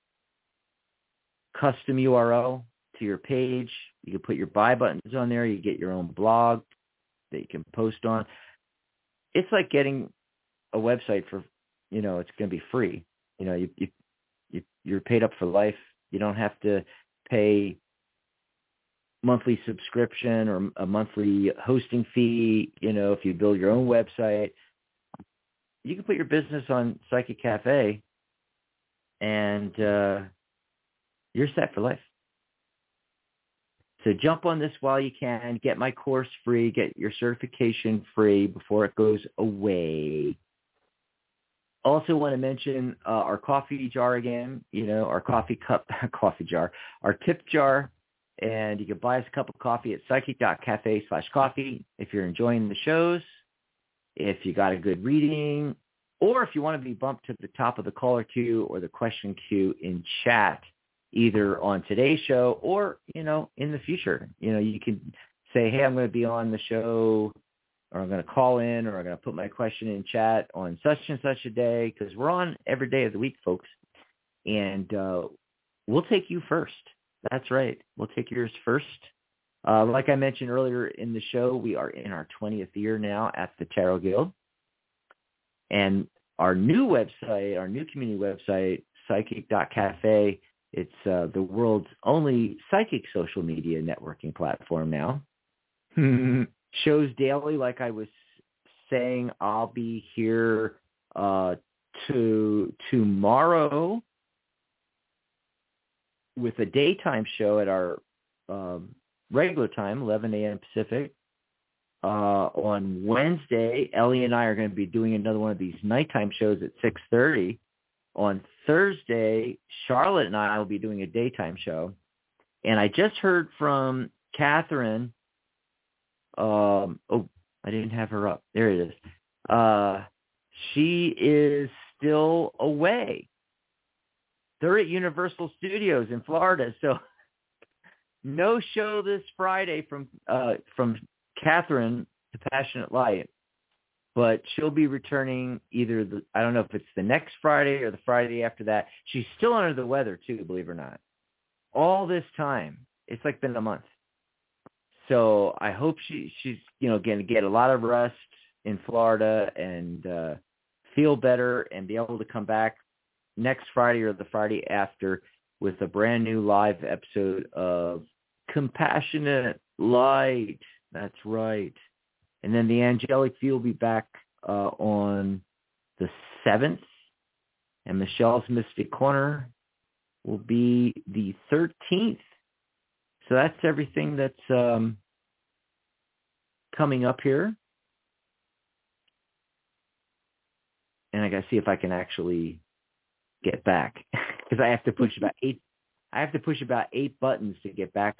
Speaker 2: custom U R L to your page. You can put your buy buttons on there. You get your own blog that you can post on. It's like getting a website for, you know, it's going to be free. You know, you, you, you, you're paid up for life. You don't have to pay monthly subscription or a monthly hosting fee. You know, if you build your own website, you can put your business on Psychic Cafe, and uh, you're set for life. So jump on this while you can. Get my course free. Get your certification free before it goes away. Also want to mention uh, our coffee jar again. You know, our coffee cup, coffee jar, our tip jar. And you can buy us a cup of coffee at psychic dot cafe slash coffee if you're enjoying the shows, if you got a good reading, or if you want to be bumped to the top of the caller queue or the question queue in chat, either on today's show or, you know, in the future. You know, you can say, hey, I'm going to be on the show, or I'm going to call in, or I'm going to put my question in chat on such and such a day, because we're on every day of the week, folks. And uh, we'll take you first. That's right. We'll take yours first. Uh, like I mentioned earlier in the show, we are in our twentieth year now at the Tarot Guild. And our new website, our new community website, psychic dot cafe, it's uh, the world's only psychic social media networking platform now. Shows daily, like I was saying I'll be here uh, to tomorrow with a daytime show at our um, regular time, eleven a.m. Pacific. Uh, on Wednesday, Ellie and I are going to be doing another one of these nighttime shows at six thirty. On Thursday, Charlotte and I will be doing a daytime show. And I just heard from Catherine. Um, oh, I didn't have her up. There it is. Uh, she is still away. They're at Universal Studios in Florida, so no show this Friday from uh, from Catherine to Passionate Light, but she'll be returning either the, I don't know if it's the next Friday or the Friday after that. She's still under the weather too, believe it or not. All this time, it's like been a month. So I hope she she's you know going to get a lot of rest in Florida and uh, feel better and be able to come back next Friday or the Friday after with a brand new live episode of Compassionate Light. That's right. And then the Angelic View will be back uh, on the seventh. And Michelle's Mystic Corner will be the thirteenth. So that's everything that's um, coming up here. And I got to see if I can actually get back because I have to push about eight. I have to push about eight buttons to get back.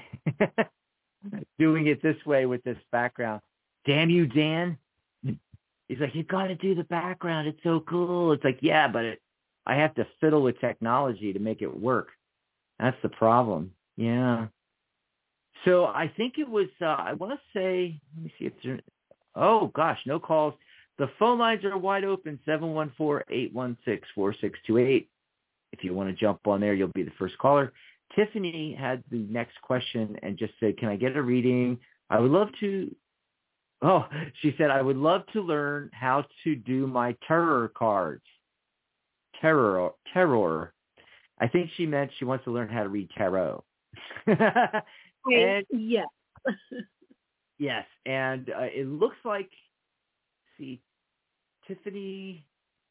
Speaker 2: Doing it this way with this background. Damn you, Dan. He's like, you got to do the background. It's so cool. It's like, yeah, but it, I have to fiddle with technology to make it work. That's the problem. Yeah. So I think it was, uh, I want to say, let me see if there, oh, gosh, no calls. The phone lines are wide open, seven one four, eight one six, four six two eight. If you want to jump on there, you'll be the first caller. Tiffany had the next question and just said, can I get a reading? I would love to, oh, she said, I would love to learn how to do my terror cards. Terror, terror. I think she meant she wants to learn how to read tarot. and,
Speaker 3: yes.
Speaker 2: yes, and uh, it looks like, see, Tiffany...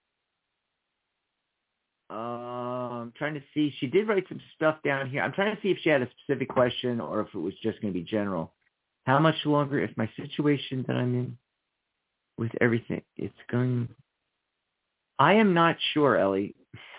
Speaker 2: Uh, I'm trying to see. She did write some stuff down here. I'm trying to see if she had a specific question or if it was just going to be general. How much longer if my situation that I'm in with everything, it's going... I am not sure, Ellie.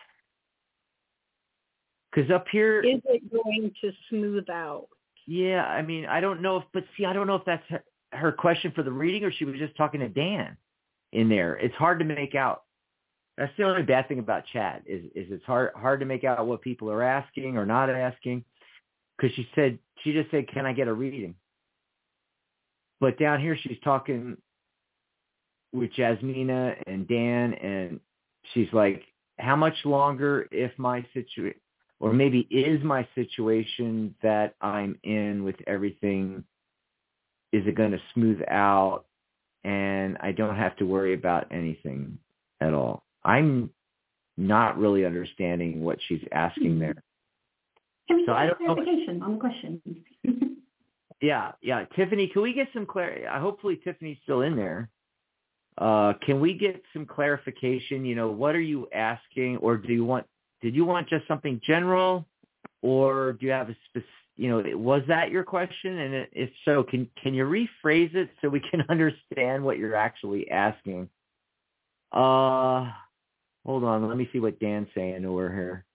Speaker 2: Because up here...
Speaker 3: Is it going to smooth out?
Speaker 2: Yeah, I mean, I don't know if... But see, I don't know if that's her, her question for the reading or she was just talking to Dan in there. It's hard to make out. That's the only bad thing about chat is, is it's hard hard to make out what people are asking or not asking. Because she said, she just said, can I get a reading? But down here she's talking with Jasmina and Dan, and she's like, how much longer if my situation, or maybe is my situation that I'm in with everything, is it going to smooth out and I don't have to worry about anything at all? I'm not really understanding what she's asking there.
Speaker 1: Can we
Speaker 2: so
Speaker 1: get
Speaker 2: I don't
Speaker 1: clarification
Speaker 2: know.
Speaker 1: on the question?
Speaker 2: yeah, yeah. Tiffany, can we get some clarity? Hopefully Tiffany's still in there. Uh, can we get some clarification? You know, what are you asking, or do you want, did you want just something general, or do you have a specific, you know, was that your question? And if so, can, can you rephrase it so we can understand what you're actually asking? Uh, hold on. Let me see what Dan's saying over here.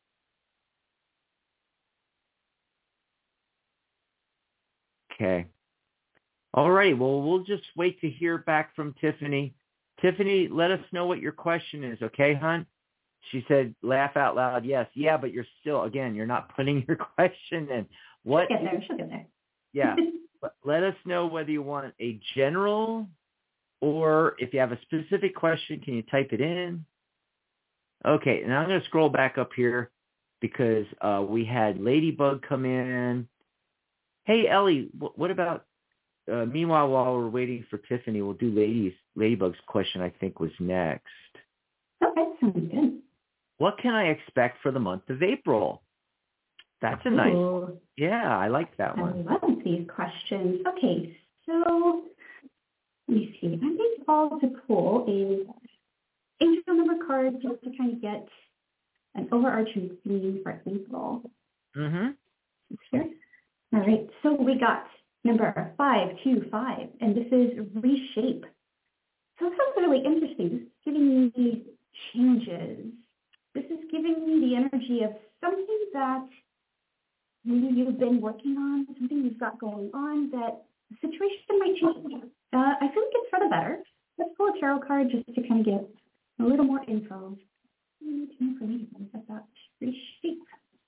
Speaker 2: Okay. All right. Well, we'll just wait to hear back from Tiffany. Tiffany, let us know what your question is. Okay, hon? She said, laugh out loud. Yes. Yeah, but you're still, again, you're not putting your question in. What?
Speaker 1: She'll get there. She'll get there.
Speaker 2: Yeah. Let us know whether you want a general, or if you have a specific question, can you type it in? Okay, and I'm going to scroll back up here because uh, we had Ladybug come in. Hey, Ellie, wh- what about, uh, meanwhile, while we're waiting for Tiffany, we'll do Lady's, Ladybug's question, I think, was next.
Speaker 1: Okay, sounds good.
Speaker 2: What can I expect for the month of April? That's a nice
Speaker 1: Ooh.
Speaker 2: one. Yeah, I like that one.
Speaker 1: I love these questions. Okay, so let me see. I'm going to call to pull a angel number card just to kind of get an overarching theme for April.
Speaker 2: Mm-hmm.
Speaker 1: Here. All right, so we got number five two five, and this is reshape. So this is really interesting. This is giving me changes. This is giving me the energy of something that maybe you've been working on, something you've got going on that the situation might change. Uh, I feel like it's for the better. Let's pull a tarot card just to kind of get a little more info. I need some information about reshape.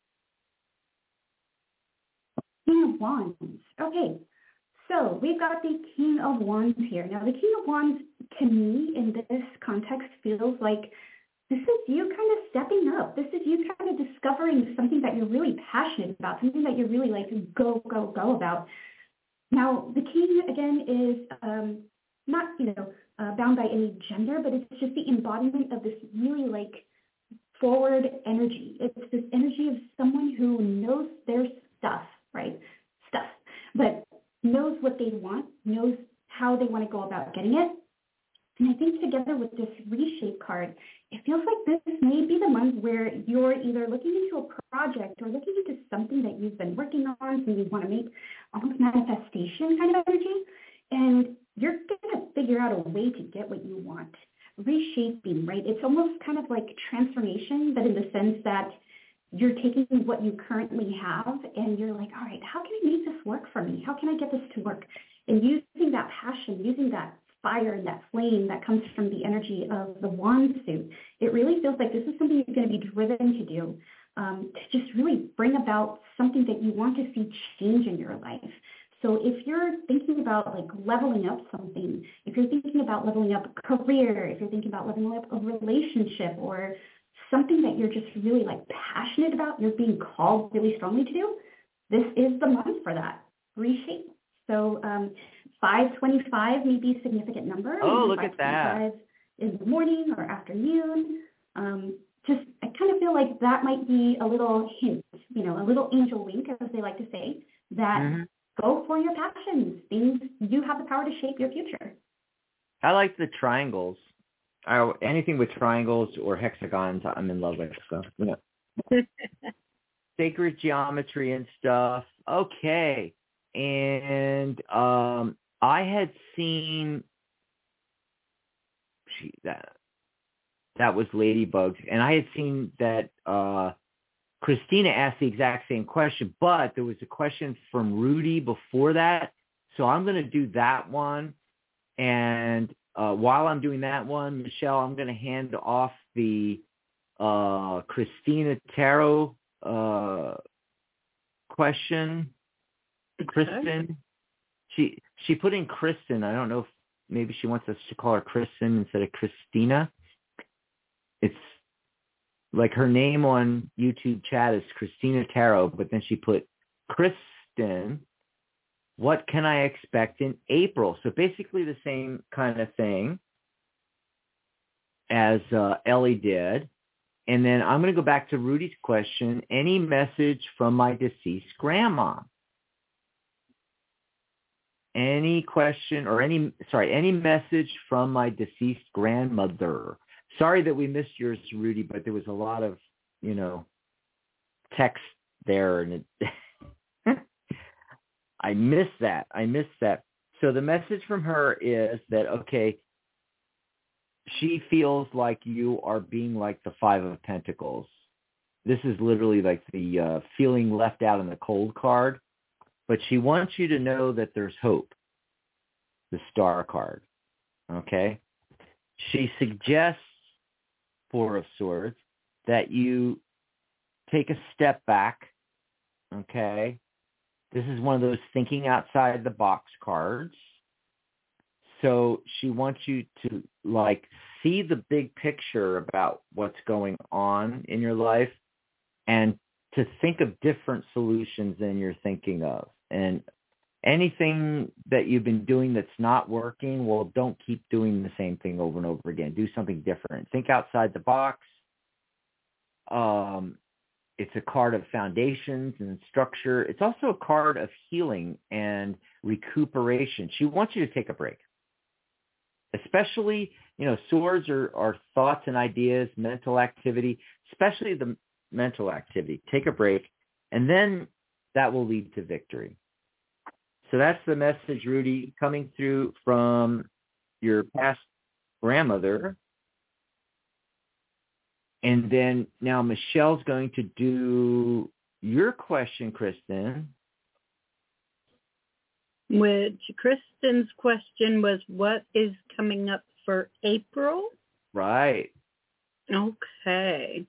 Speaker 1: King of Wands. Okay, so we've got the King of Wands here. Now, the King of Wands, to me, in this context, feels like this is you kind of stepping up. This is you kind of discovering something that you're really passionate about, something that you're really like go, go, go about. Now, the King, again, is um, not, you know, uh, bound by any gender, but it's just the embodiment of this really like forward energy. It's this energy of someone who knows their stuff, right? Stuff, but knows what they want, knows how they want to go about getting it. And I think together with this reshape card, it feels like this may be the month where you're either looking into a project or looking into something that you've been working on, something you want to make almost manifestation kind of energy, and you're going to figure out a way to get what you want. Reshaping, right? It's almost kind of like transformation, but in the sense that you're taking what you currently have and you're like, all right, how can I make this work for me? How can I get this to work? And using that passion, using that fire and that flame that comes from the energy of the wand suit, it really feels like this is something you're going to be driven to do, um, to just really bring about something that you want to see change in your life. So if you're thinking about like leveling up something, if you're thinking about leveling up a career, if you're thinking about leveling up a relationship or something that you're just really like passionate about, you're being called really strongly to do, this is the month for that. Reshape. So um, five twenty-five may be a significant number.
Speaker 2: Oh, look at that.
Speaker 1: In the morning or afternoon. Um, just, I kind of feel like that might be a little hint, you know, a little angel wink, as they like to say, that mm-hmm. go for your passions. Things, you have the power to shape your future.
Speaker 2: I like the triangles. I, anything with triangles or hexagons, I'm in love with. So, you know. Sacred geometry and stuff. Okay. And um, I had seen gee, that that was Ladybugs, and I had seen that uh, Christina asked the exact same question, but there was a question from Rudy before that, so I'm going to do that one. And uh, while I'm doing that one, Michelle, I'm going to hand off the uh, Christina Tarot uh, question. Kristen, she she put in Kristen. I don't know if maybe she wants us to call her Kristen instead of Christina. It's like her name on YouTube chat is Christina Tarot, but then she put Kristen. What can I expect in April? So basically the same kind of thing as uh, Ellie did. And then I'm going to go back to Rudy's question. Any message from my deceased grandma? Any question or any, sorry, any message from my deceased grandmother? Sorry that we missed yours, Rudy, but there was a lot of, you know, text there. And it I missed that. I missed that. So the message from her is that, okay, she feels like you are being like the Five of Pentacles. This is literally like the uh, feeling left out in the cold card. But she wants you to know that there's hope, the Star card, okay? She suggests, Four of Swords, that you take a step back, okay? This is one of those thinking outside the box cards. So she wants you to, like, see the big picture about what's going on in your life and to think of different solutions than you're thinking of. And anything that you've been doing that's not working, well, don't keep doing the same thing over and over again. Do something different. Think outside the box. Um, it's a card of foundations and structure. It's also a card of healing and recuperation. She wants you to take a break. especially, you know, swords are, are thoughts and ideas, mental activity, especially the mental activity. Take a break, and then that will lead to victory. So that's the message, Rudy, coming through from your past grandmother. And then now Michelle's going to do your question, Kristen.
Speaker 3: Which Kristen's question was, what is coming up for April?
Speaker 2: Right.
Speaker 3: Okay.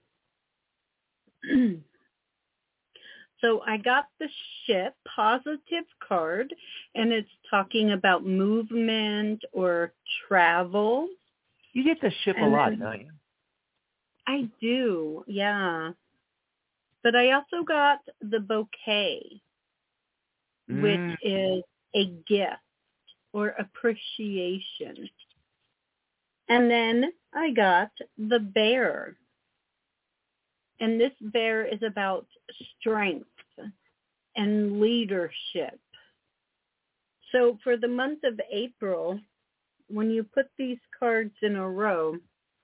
Speaker 3: So I got the ship positive card, and it's talking about movement or travel.
Speaker 2: You get the ship a
Speaker 3: And
Speaker 2: lot,
Speaker 3: then-
Speaker 2: don't you?
Speaker 3: I do, yeah. But I also got the bouquet, which
Speaker 2: Mm.
Speaker 3: is a gift or appreciation. And then I got the bear. And this bear is about strength and leadership. So for the month of April, when you put these cards in a row,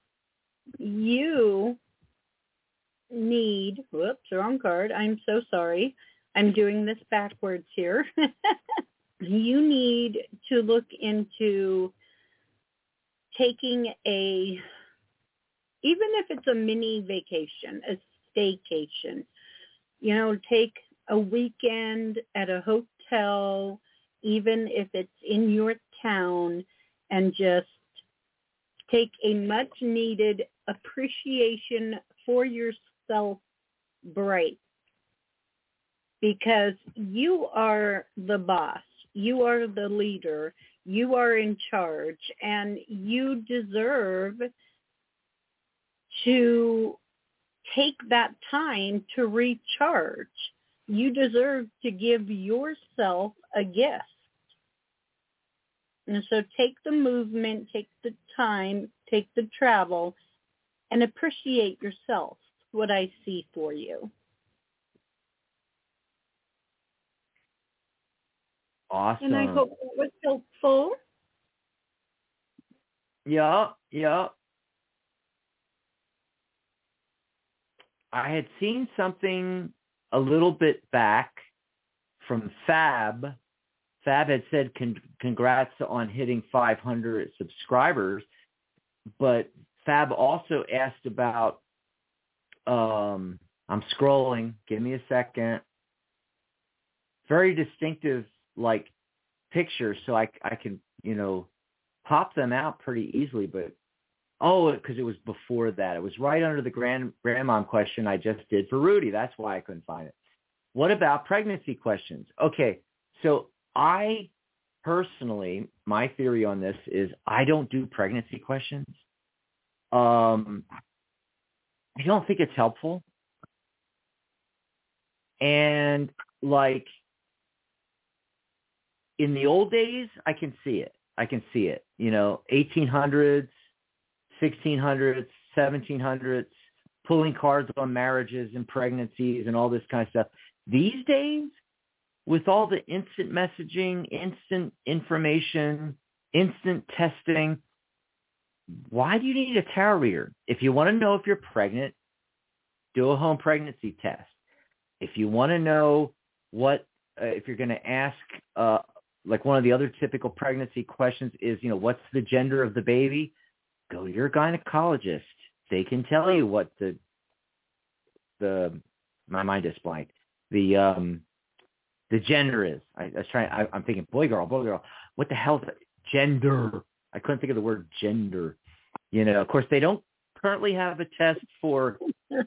Speaker 3: you need, whoops, wrong card. I'm so sorry. I'm doing this backwards here. You need to look into taking a, even if it's a mini vacation, a staycation, you know, take a weekend at a hotel, even if it's in your town, and just take a much needed appreciation for yourself break, because you are the boss. You are the leader. You are in charge, and you deserve to take that time to recharge. You deserve to give yourself a gift. And so take the movement, take the time, take the travel, and appreciate yourself, what I see for you.
Speaker 2: Awesome.
Speaker 3: And I hope it was helpful.
Speaker 2: Yeah, yeah. I had seen something a little bit back from Fab. Fab had said con- congrats on hitting five hundred subscribers, but Fab also asked about, um, I'm scrolling, give me a second, very distinctive, like, pictures, so I, I can, you know, pop them out pretty easily, but, oh, because it was before that. It was right under the grand grandmom question I just did for Rudy. That's why I couldn't find it. What about pregnancy questions? Okay, so I personally, my theory on this is I don't do pregnancy questions. Um, I don't think it's helpful. And, like, in the old days, I can see it. I can see it. You know, eighteen hundreds, sixteen hundreds, seventeen hundreds, pulling cards on marriages and pregnancies and all this kind of stuff. These days, with all the instant messaging, instant information, instant testing, why do you need a tarot reader? If you want to know if you're pregnant, do a home pregnancy test. If you want to know what, uh, if you're going to ask, uh, like one of the other typical pregnancy questions is, you know, what's the gender of the baby? Go to your gynecologist. They can tell you what the, the, my mind is blank, the, um, the gender is. I, I was trying, I, I'm thinking boy, girl, boy, girl. What the hell is it? Gender? I couldn't think of the word gender. You know, of course, they don't currently have a test for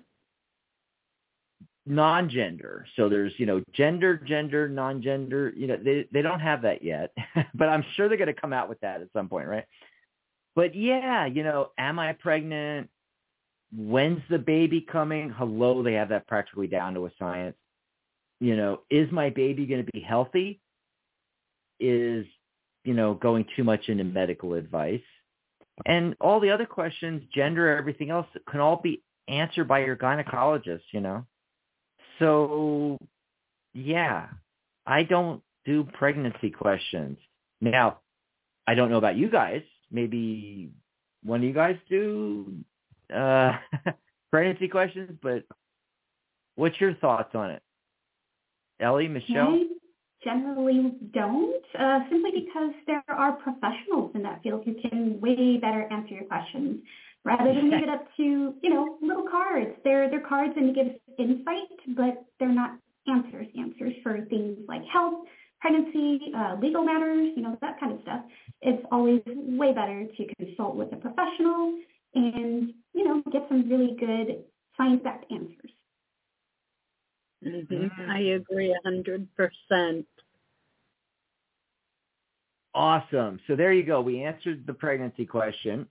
Speaker 2: non-gender. So there's, you know, gender, gender, non-gender. You know, they they don't have that yet, but I'm sure they're going to come out with that at some point, right? But yeah, you know, am I pregnant? When's the baby coming? Hello, they have that practically down to a science. You know, is my baby going to be healthy? Is, you know, going too much into medical advice? And all the other questions, gender, everything else, can all be answered by your gynecologist, you know? So, yeah, I don't do pregnancy questions. Now, I don't know about you guys. maybe one of you guys do uh, pregnancy questions, but what's your thoughts on it? Ellie, Michelle?
Speaker 1: I generally don't, uh, simply because there are professionals in that field who can way better answer your questions. Rather than leave it up to, you know, little cards. They're, they're cards and give insight, but they're not answers. Answers for things like health, pregnancy, uh, legal matters, you know, that kind of stuff. It's always way better to consult with a professional and, you know, get some really good science-backed answers.
Speaker 3: Mm-hmm. I agree a hundred percent.
Speaker 2: Awesome. So there you go. We answered the pregnancy question.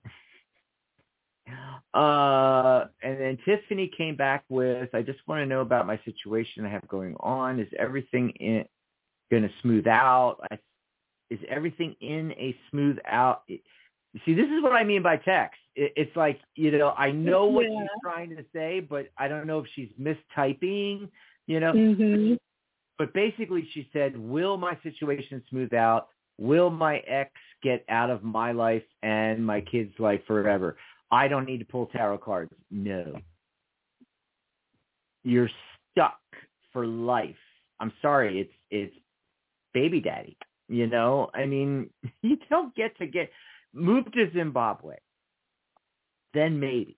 Speaker 2: Uh, and then Tiffany came back with, I just want to know about my situation I have going on. Is everything in going to smooth out? I, is everything in a smooth out? You see, this is what I mean by text. It, it's like, you know, I know what
Speaker 3: Yeah.
Speaker 2: she's trying to say, but I don't know if she's mistyping, you know.
Speaker 3: Mm-hmm.
Speaker 2: But basically she said, will my situation smooth out? Will my ex get out of my life and my kid's life forever? I don't need to pull tarot cards. No. You're stuck for life. I'm sorry. It's it's baby daddy. You know? I mean, you don't get to get move to Zimbabwe. Then maybe.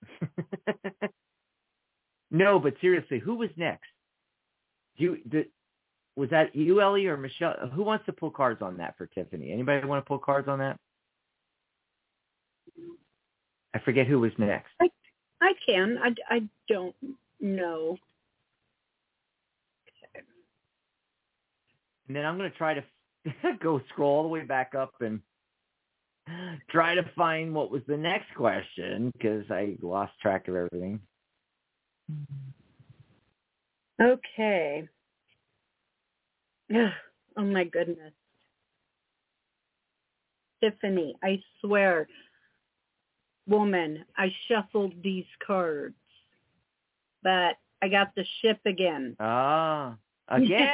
Speaker 2: No, but seriously, who was next? You the, was that you, Ellie, or Michelle? Who wants to pull cards on that for Tiffany? Anybody want to pull cards on that? I forget who was next.
Speaker 3: I, I can. I, I don't know. Okay.
Speaker 2: And then I'm going to try to go scroll all the way back up and try to find what was the next question because I lost track of everything.
Speaker 3: Okay. Oh, my goodness. Tiffany, I swear, woman, I shuffled these cards, but I got the ship again.
Speaker 2: Ah, again.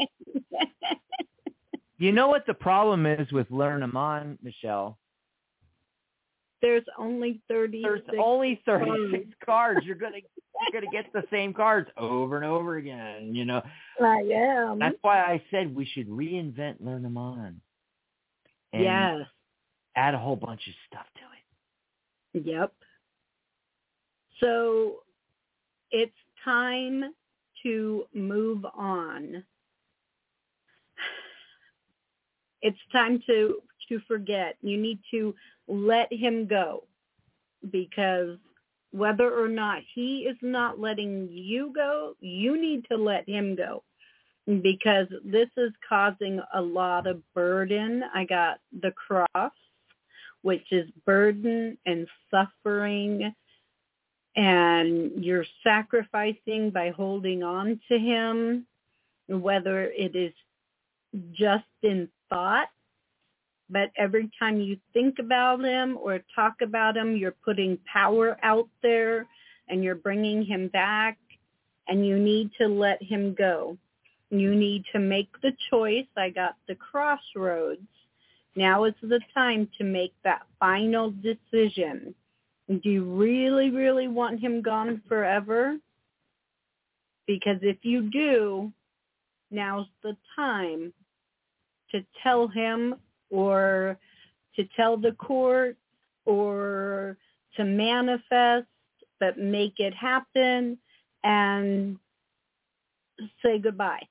Speaker 2: You know what the problem is with Learn 'em On, Michelle?
Speaker 3: There's only thirty-six
Speaker 2: There's only thirty-six
Speaker 3: cards.
Speaker 2: cards. You're gonna you're gonna get the same cards over and over again. You know.
Speaker 3: I am.
Speaker 2: That's why I said we should reinvent Learn 'em On. And
Speaker 3: yes.
Speaker 2: add a whole bunch of stuff to it.
Speaker 3: Yep. So it's time to move on. It's time to, to forget. You need to let him go because whether or not he is not letting you go, you need to let him go because this is causing a lot of burden. I got the cross, which is burden and suffering, and you're sacrificing by holding on to him, whether it is just in thought, but every time you think about him or talk about him, you're putting power out there and you're bringing him back, and you need to let him go. You need to make the choice. I got the crossroads. Now is the time to make that final decision. Do you really, really want him gone forever? Because if you do, now's the time to tell him or to tell the court or to manifest, but make it happen and say goodbye.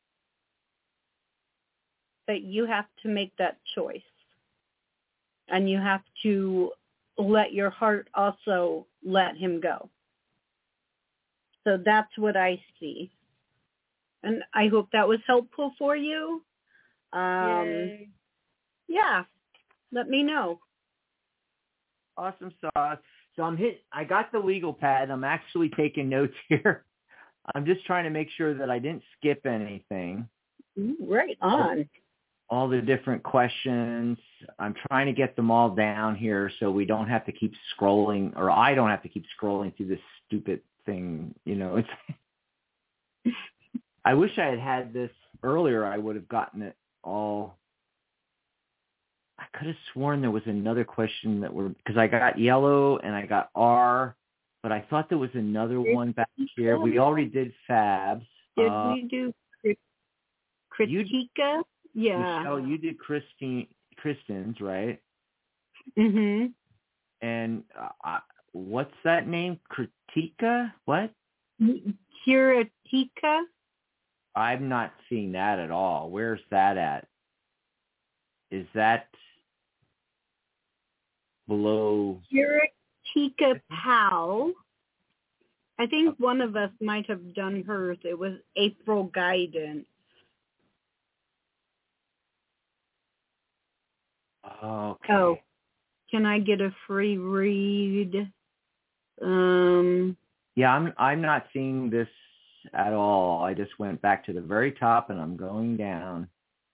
Speaker 3: But you have to make that choice. And you have to let your heart also let him go. So that's what I see. And I hope that was helpful for you. Um,
Speaker 2: Yay.
Speaker 3: Yeah, let me know.
Speaker 2: Awesome sauce. So I'm hit. I got the legal pad. I'm actually taking notes here. I'm just trying to make sure that I didn't skip anything.
Speaker 3: Right on.
Speaker 2: All the different questions. I'm trying to get them all down here so we don't have to keep scrolling, or I don't have to keep scrolling through this stupid thing. You know, it's. I wish I had had this earlier. I would have gotten it all. I could have sworn there was another question that were, because I got yellow and I got R, but I thought there was another one back here. We already did Fabs.
Speaker 3: Did
Speaker 2: uh,
Speaker 3: we do Kritika? Yeah.
Speaker 2: Michelle, you did Christine, Kristen's, right?
Speaker 3: Mhm.
Speaker 2: And uh, uh, what's that name? Kritika? What?
Speaker 3: Kiratika?
Speaker 2: I'm not seeing that at all. Where's that at? Is that below?
Speaker 3: Kiratika Powell. I think one of us might have done hers. It was April Guidance.
Speaker 2: Okay.
Speaker 3: Oh, can I get a free read? Um.
Speaker 2: Yeah, I'm I'm not seeing this at all. I just went back to the very top and I'm going down.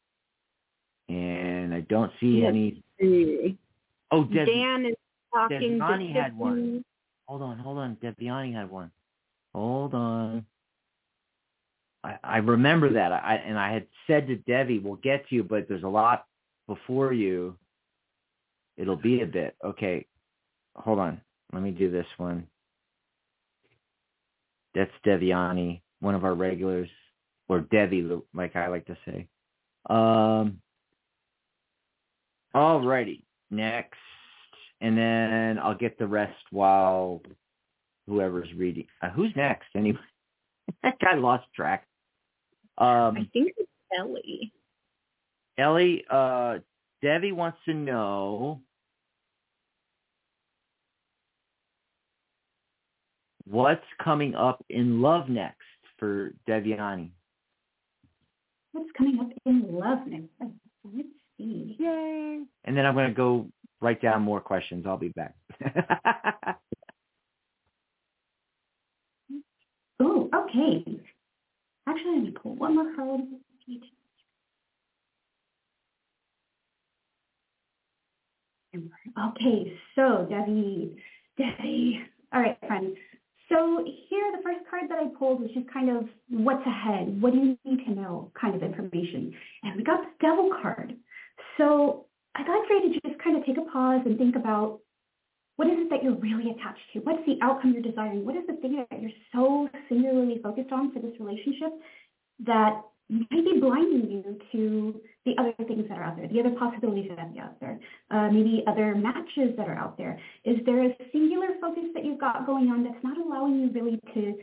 Speaker 2: And I don't see any.
Speaker 3: See.
Speaker 2: Oh, Dev-
Speaker 3: Dan is talking
Speaker 2: Deviani
Speaker 3: to
Speaker 2: had one. Hold on, hold on. Deviani had one. Hold on. I, I remember that. I and I had said to Devi, we'll get to you, but there's a lot before you. It'll be a bit. Okay. Hold on. Let me do this one. That's Deviani, one of our regulars, or Devi, like I like to say. Um. Alrighty. Next. And then I'll get the rest while whoever's reading. Uh, who's next? Anyway, I lost track. Um,
Speaker 3: I think it's Ellie.
Speaker 2: Ellie, uh, Devi wants to know what's coming up in love next for Deviani.
Speaker 1: What's coming up in love next? Let's see.
Speaker 2: Yay! And then I'm going to go write down more questions. I'll be back.
Speaker 1: Oh, okay. Actually, let me pull one more card. Okay, so Debbie, Debbie. All right, friends. So here, the first card that I pulled was just kind of what's ahead, what do you need to know kind of information. And we got the Devil card. So I got ready to just kind of take a pause and think about what is it that you're really attached to? What's the outcome you're desiring? What is the thing that you're so singularly focused on for this relationship that may be blinding you to the other things that are out there, the other possibilities that are out there, uh, maybe other matches that are out there? Is there a singular focus that you've got going on that's not allowing you really to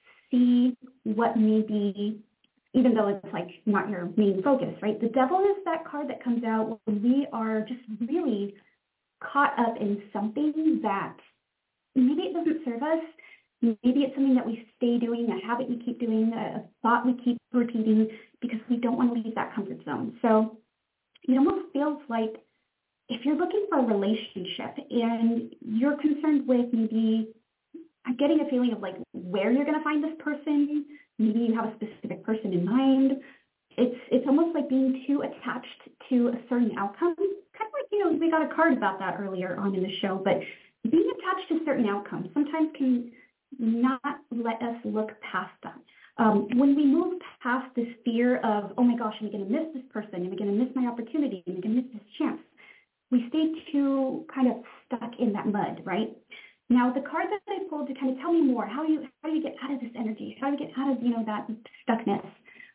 Speaker 1: see what may be, even though it's like not your main focus, right? The Devil is that card that comes out when we are just really caught up in something that maybe it doesn't serve us. Maybe it's something that we stay doing, a habit we keep doing, a thought we keep repeating because we don't want to leave that comfort zone. So it almost feels like if you're looking for a relationship and you're concerned with maybe getting a feeling of like where you're going to find this person, maybe you have a specific person in mind. It's it's almost like being too attached to a certain outcome. Kind of like, you know, we got a card about that earlier on in the show, but being attached to certain outcomes sometimes can not let us look past that. Um, when we move past this fear of, oh my gosh, am I going to miss this person? Am I going to miss my opportunity? Am I going to miss this chance? We stay too kind of stuck in that mud, right? Now, the card that I pulled to kind of tell me more, how do you how do you get out of this energy? How do you get out of, you know, that stuckness?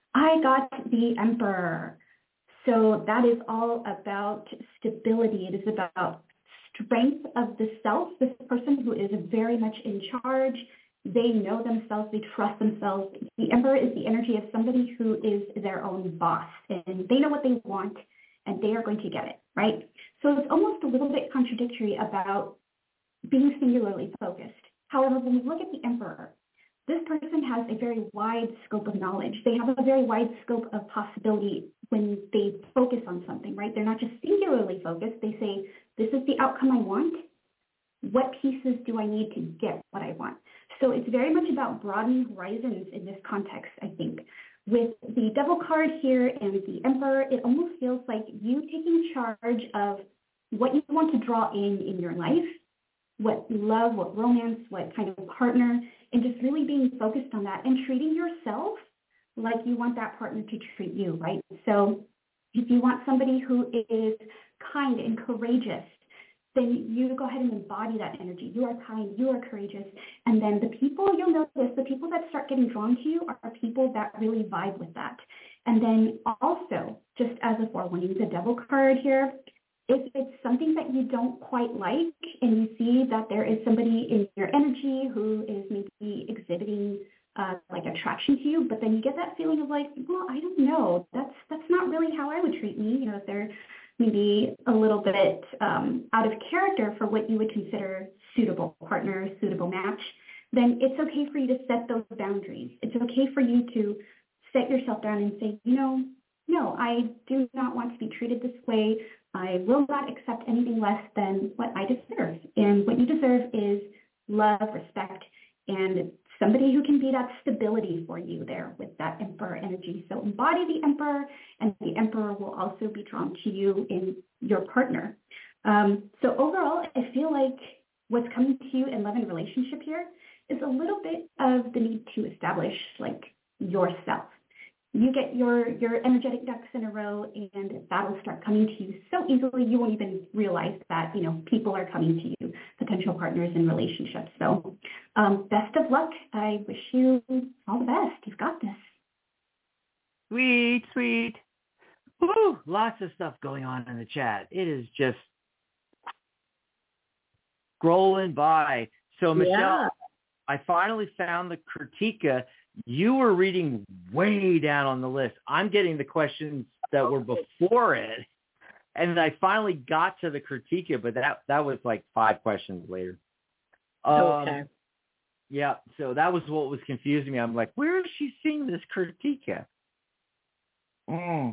Speaker 1: I got the Emperor. So that is all about stability. It is about strength of the self, this person who is very much in charge. They know themselves, they trust themselves. The Emperor is the energy of somebody who is their own boss, and they know what they want, and they are going to get it, right? So it's almost a little bit contradictory about being singularly focused. However, when we look at the Emperor, this person has a very wide scope of knowledge. They have a very wide scope of possibility when they focus on something, right? They're not just singularly focused. They say, this is the outcome I want. What pieces do I need to get what I want? So it's very much about broadening horizons in this context, I think. With the Devil card here and the Emperor, it almost feels like you taking charge of what you want to draw in in your life, what love, what romance, what kind of partner, and just really being focused on that and treating yourself like you want that partner to treat you, right? So if you want somebody who is kind and courageous, then you go ahead and embody that energy. You are kind, you are courageous. And then the people, you'll notice, the people that start getting drawn to you are people that really vibe with that. And then also, just as a forewarning, the devil card here, if it's something that you don't quite like and you see that there is somebody in your energy who is maybe exhibiting uh, like attraction to you, but then you get that feeling of like, well, I don't know, that's that's not really how I would treat me. You know, if they're maybe a little bit um, out of character for what you would consider suitable partner, suitable match, then it's okay for you to set those boundaries. It's okay for you to set yourself down and say, you know, no, I do not want to be treated this way. I will not accept anything less than what I deserve. And what you deserve is love, respect, and somebody who can be that stability for you there with that emperor energy. So embody the emperor, and the emperor will also be drawn to you in your partner. Um, so overall, I feel like what's coming to you in love and relationship here is a little bit of the need to establish like yourself. You get your, your energetic ducks in a row, and that'll start coming to you so easily you won't even realize that, you know, people are coming to you, potential partners in relationships. So um, best of luck. I wish you all the best. You've got this.
Speaker 2: Sweet, sweet. Woo! Lots of stuff going on in the chat. It is just scrolling by. So, Michelle, yeah. I finally found the Kritika. You were reading way down on the list. I'm getting the questions that were before it. And I finally got to the Kritika, but that, that was like five questions later. Um, okay. Yeah, so that was what was confusing me. I'm like, where is she seeing this Kritika? Mm.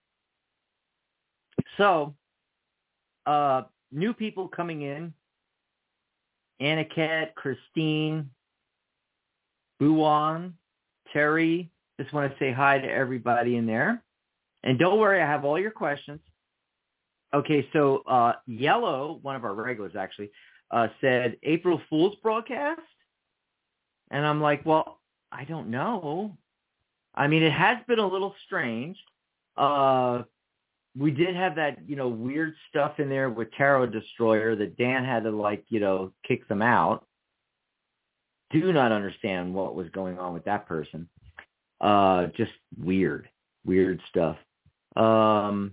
Speaker 2: So, uh, new people coming in. Aniket, Christine, Buwan, Terry. Just want to say hi to everybody in there. And don't worry, I have all your questions. Okay, so uh, Yellow, one of our regulars actually, uh, said April Fool's broadcast. And I'm like, well, I don't know. I mean, it has been a little strange. Uh, we did have that, you know, weird stuff in there with Tarot Destroyer that Dan had to, like, you know, kick them out. Do not understand what was going on with that person. Uh, just weird, weird stuff. Um,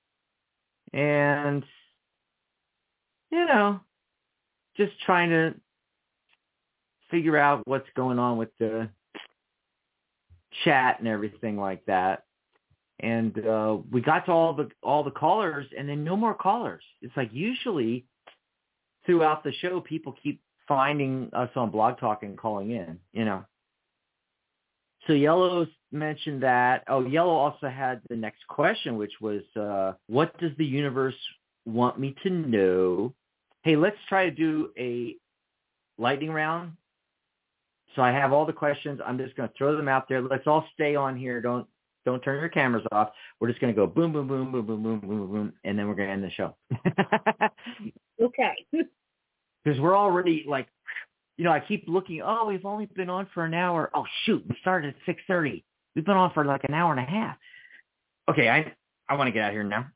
Speaker 2: and, you know, just trying to figure out what's going on with the chat and everything like that. And uh, we got to all the all the callers, and then no more callers. It's like usually throughout the show, people keep finding us on Blog Talk and calling in, you know. So Yellow's mentioned that. Oh, Yellow also had the next question, which was, uh, what does the universe want me to know? Hey, let's try to do a lightning round. So I have all the questions. I'm just going to throw them out there. Let's all stay on here. Don't don't turn your cameras off. We're just going to go boom, boom, boom, boom, boom, boom, boom, boom, and then we're going to end the show.
Speaker 3: Okay.
Speaker 2: Because we're already like, you know, I keep looking, oh, we've only been on for an hour. Oh, shoot, we started at six thirty. We've been on for like an hour and a half. Okay, I I want to get out of here now.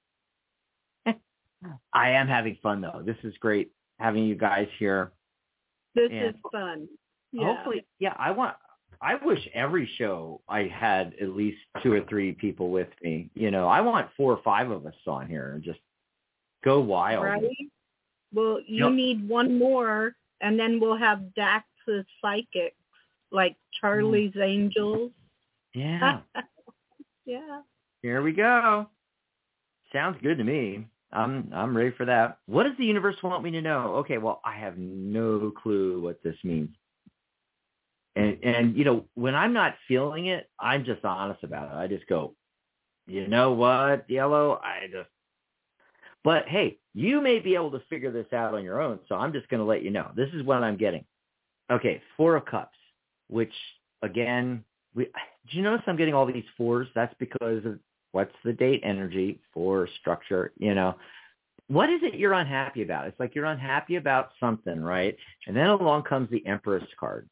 Speaker 2: I am having fun, though. This is great having you guys here.
Speaker 3: This and is fun. Yeah.
Speaker 2: Hopefully, yeah, I want, I wish every show I had at least two or three people with me. You know, I want four or five of us on here and just go wild.
Speaker 3: Right? Well, you yep. need one more, and then we'll have Dax's psychics, like Charlie's mm. Angels.
Speaker 2: Yeah.
Speaker 3: Yeah.
Speaker 2: Here we go. Sounds good to me. I'm I'm ready for that. What does the universe want me to know? Okay, well, I have no clue what this means. And, and you know, when I'm not feeling it, I'm just honest about it. I just go, you know what, Yellow? I just, but hey, you may be able to figure this out on your own. So I'm just going to let you know. This is what I'm getting. Okay, Four of Cups, which again, we, do you notice I'm getting all these fours? That's because of what's the date energy, four structure, you know. What is it you're unhappy about? It's like you're unhappy about something, right? And then along comes the Empress card.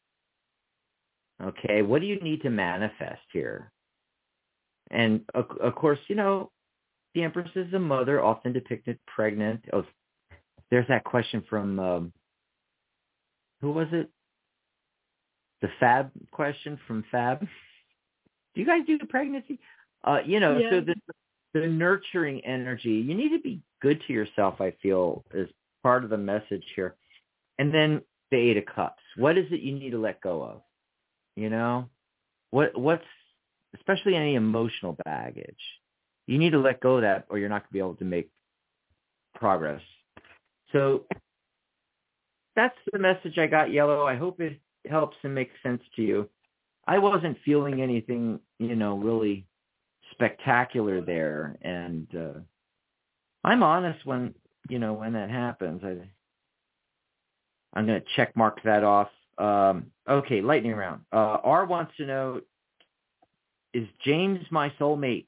Speaker 2: Okay, what do you need to manifest here? And of, of course, you know, the Empress is a mother, often depicted pregnant. Oh, there's that question from, um, who was it? The Fab question from Fab. Do you guys do the pregnancy? Uh, you know,
Speaker 3: Yeah.
Speaker 2: so the, the nurturing energy, you need to be good to yourself, I feel, is part of the message here. And then the Eight of Cups. What is it you need to let go of? You know, what what's, especially any emotional baggage, you need to let go of that or you're not going to be able to make progress. So that's the message I got, Yellow. I hope it helps and makes sense to you. I wasn't feeling anything, you know, really spectacular there. And uh, I'm honest when, you know, when that happens. I, I'm going to check mark that off. Um, okay, lightning round. Uh, R wants to know, is James my soulmate?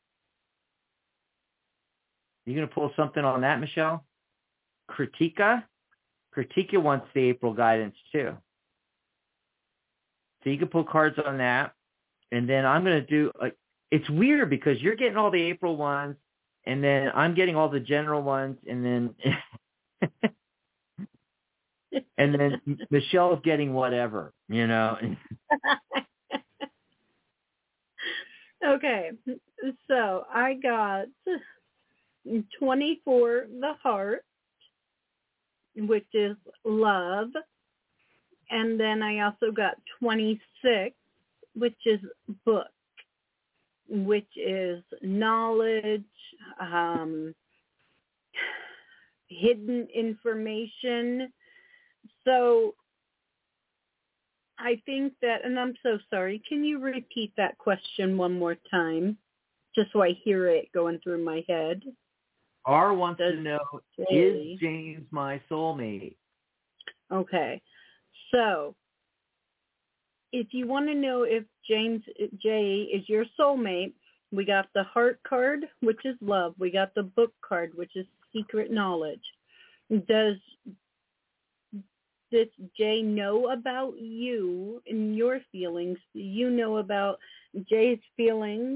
Speaker 2: You going to pull something on that, Michelle? Kritika? Kritika wants the April guidance too. So you can pull cards on that. And then I'm going to do, a, it's weird because you're getting all the April ones, and then I'm getting all the general ones, and then and then Michelle's getting whatever, you know.
Speaker 3: Okay, so I got twenty-four, the heart, which is love. And then I also got twenty-six, which is book, which is knowledge, um, hidden information. So I think that, and I'm so sorry, can you repeat that question one more time, just so I hear it going through my head?
Speaker 2: R wants
Speaker 3: Does
Speaker 2: to know,
Speaker 3: Jay,
Speaker 2: is James my soulmate?
Speaker 3: Okay. So if you want to know if James J is your soulmate, we got the heart card, which is love. We got the book card, which is secret knowledge. Does this Jay know about you and your feelings? Do you know about Jay's feelings?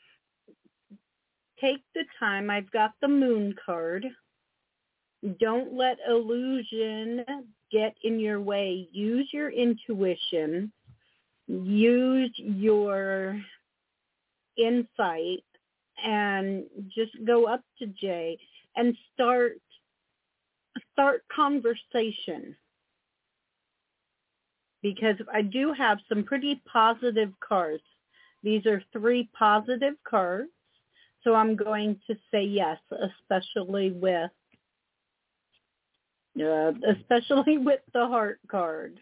Speaker 3: Take the time. I've got the moon card. Don't let illusion get in your way. Use your intuition. Use your insight and just go up to Jay and start start conversation. Because I do have some pretty positive cards. These are three positive cards. So I'm going to say yes, especially with Uh, especially with the heart card.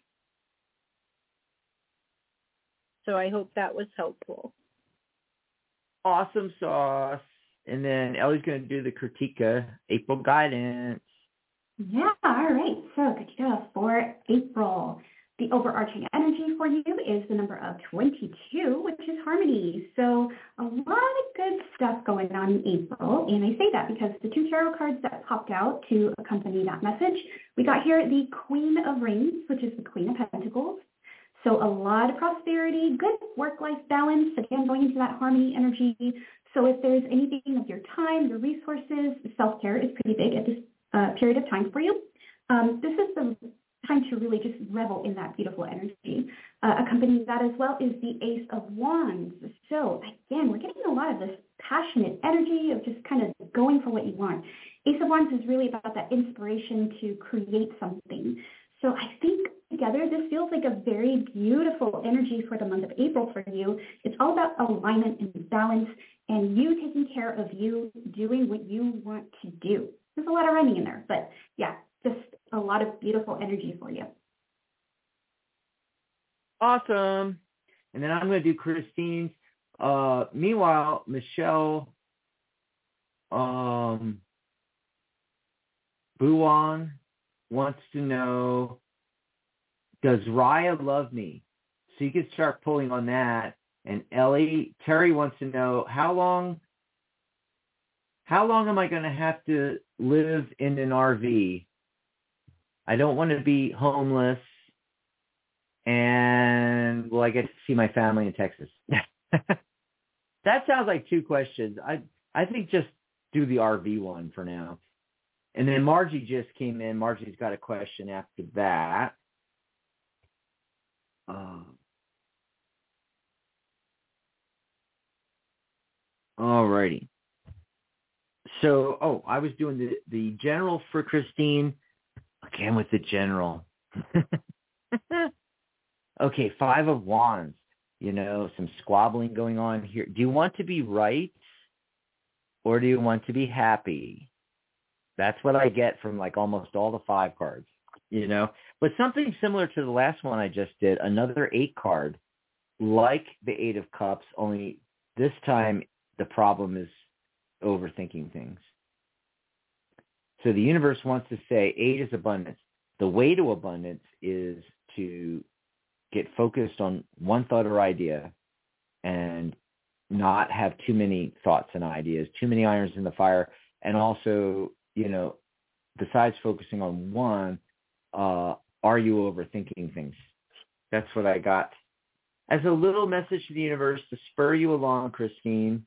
Speaker 3: So I hope that was helpful.
Speaker 2: Awesome sauce. And then Ellie's going to do the Kritika April guidance.
Speaker 1: Yeah, all right. So Kritika for April. The overarching energy for you is the number of twenty-two, which is harmony. So a lot of good stuff going on in April. And I say that because the two tarot cards that popped out to accompany that message, we got here the Queen of Rings, which is the Queen of Pentacles. So a lot of prosperity, good work-life balance, again, going into that harmony energy. So if there's anything of your time, your resources, self-care is pretty big at this uh, period of time for you. Um, this is the time to really just revel in that beautiful energy. Uh, accompanying that as well is the Ace of Wands. So again, we're getting a lot of this passionate energy of just kind of going for what you want. Ace of Wands is really about that inspiration to create something. So I think together this feels like a very beautiful energy for the month of April for you. It's all about alignment and balance and you taking care of you, doing what you want to do. There's a lot of rhyming in there, but yeah, just a lot of beautiful energy for you.
Speaker 2: Awesome. And then I'm going to do Christine's. Uh, meanwhile, Michelle um, Buon wants to know, does Raya love me? So you can start pulling on that. And Ellie, Terry wants to know, how long, how long am I going to have to live in an R V? I don't want to be homeless. And will I get to see my family in Texas? That sounds like two questions. I I think just do the R V one for now. And then Margie just came in. Margie's got a question after that. Um, all righty. So, oh, I was doing the, the general for Christine. Again with the general. Okay, Five of Wands. You know, some squabbling going on here. Do you want to be right or do you want to be happy? That's what I get from like almost all the five cards, you know. But something similar to the last one I just did, another eight card, like the Eight of Cups, only this time the problem is overthinking things. So the universe wants to say eight is abundance. The way to abundance is to get focused on one thought or idea and not have too many thoughts and ideas, too many irons in the fire. And also, you know, besides focusing on one, uh, are you overthinking things? That's what I got as a little message to the universe to spur you along, Christine.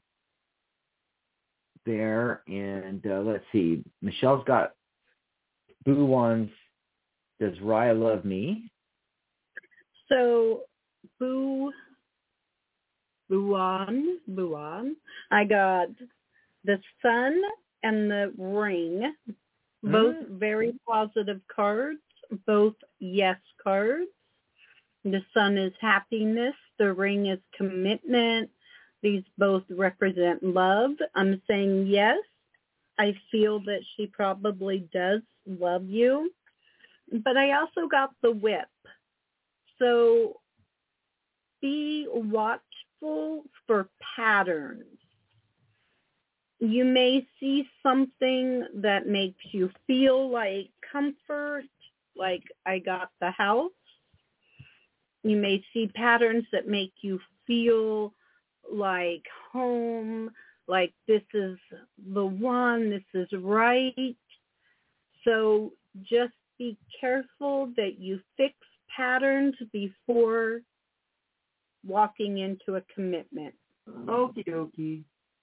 Speaker 2: There. And uh, let's see. Michelle's got Boo Wands. Does Raya love me?
Speaker 3: So, Boo, Booan, Booan. I got the Sun and the Ring, both mm. very positive cards, both yes cards. The Sun is happiness. The Ring is commitment. These both represent love. I'm saying yes. I feel that she probably does love you. But I also got the Whip. So be watchful for patterns. You may see something that makes you feel like comfort, like I got the house. You may see patterns that make you feel like home, like this is the one, this is right. So just be careful that you fix patterns before walking into a commitment.
Speaker 2: Okie dokie.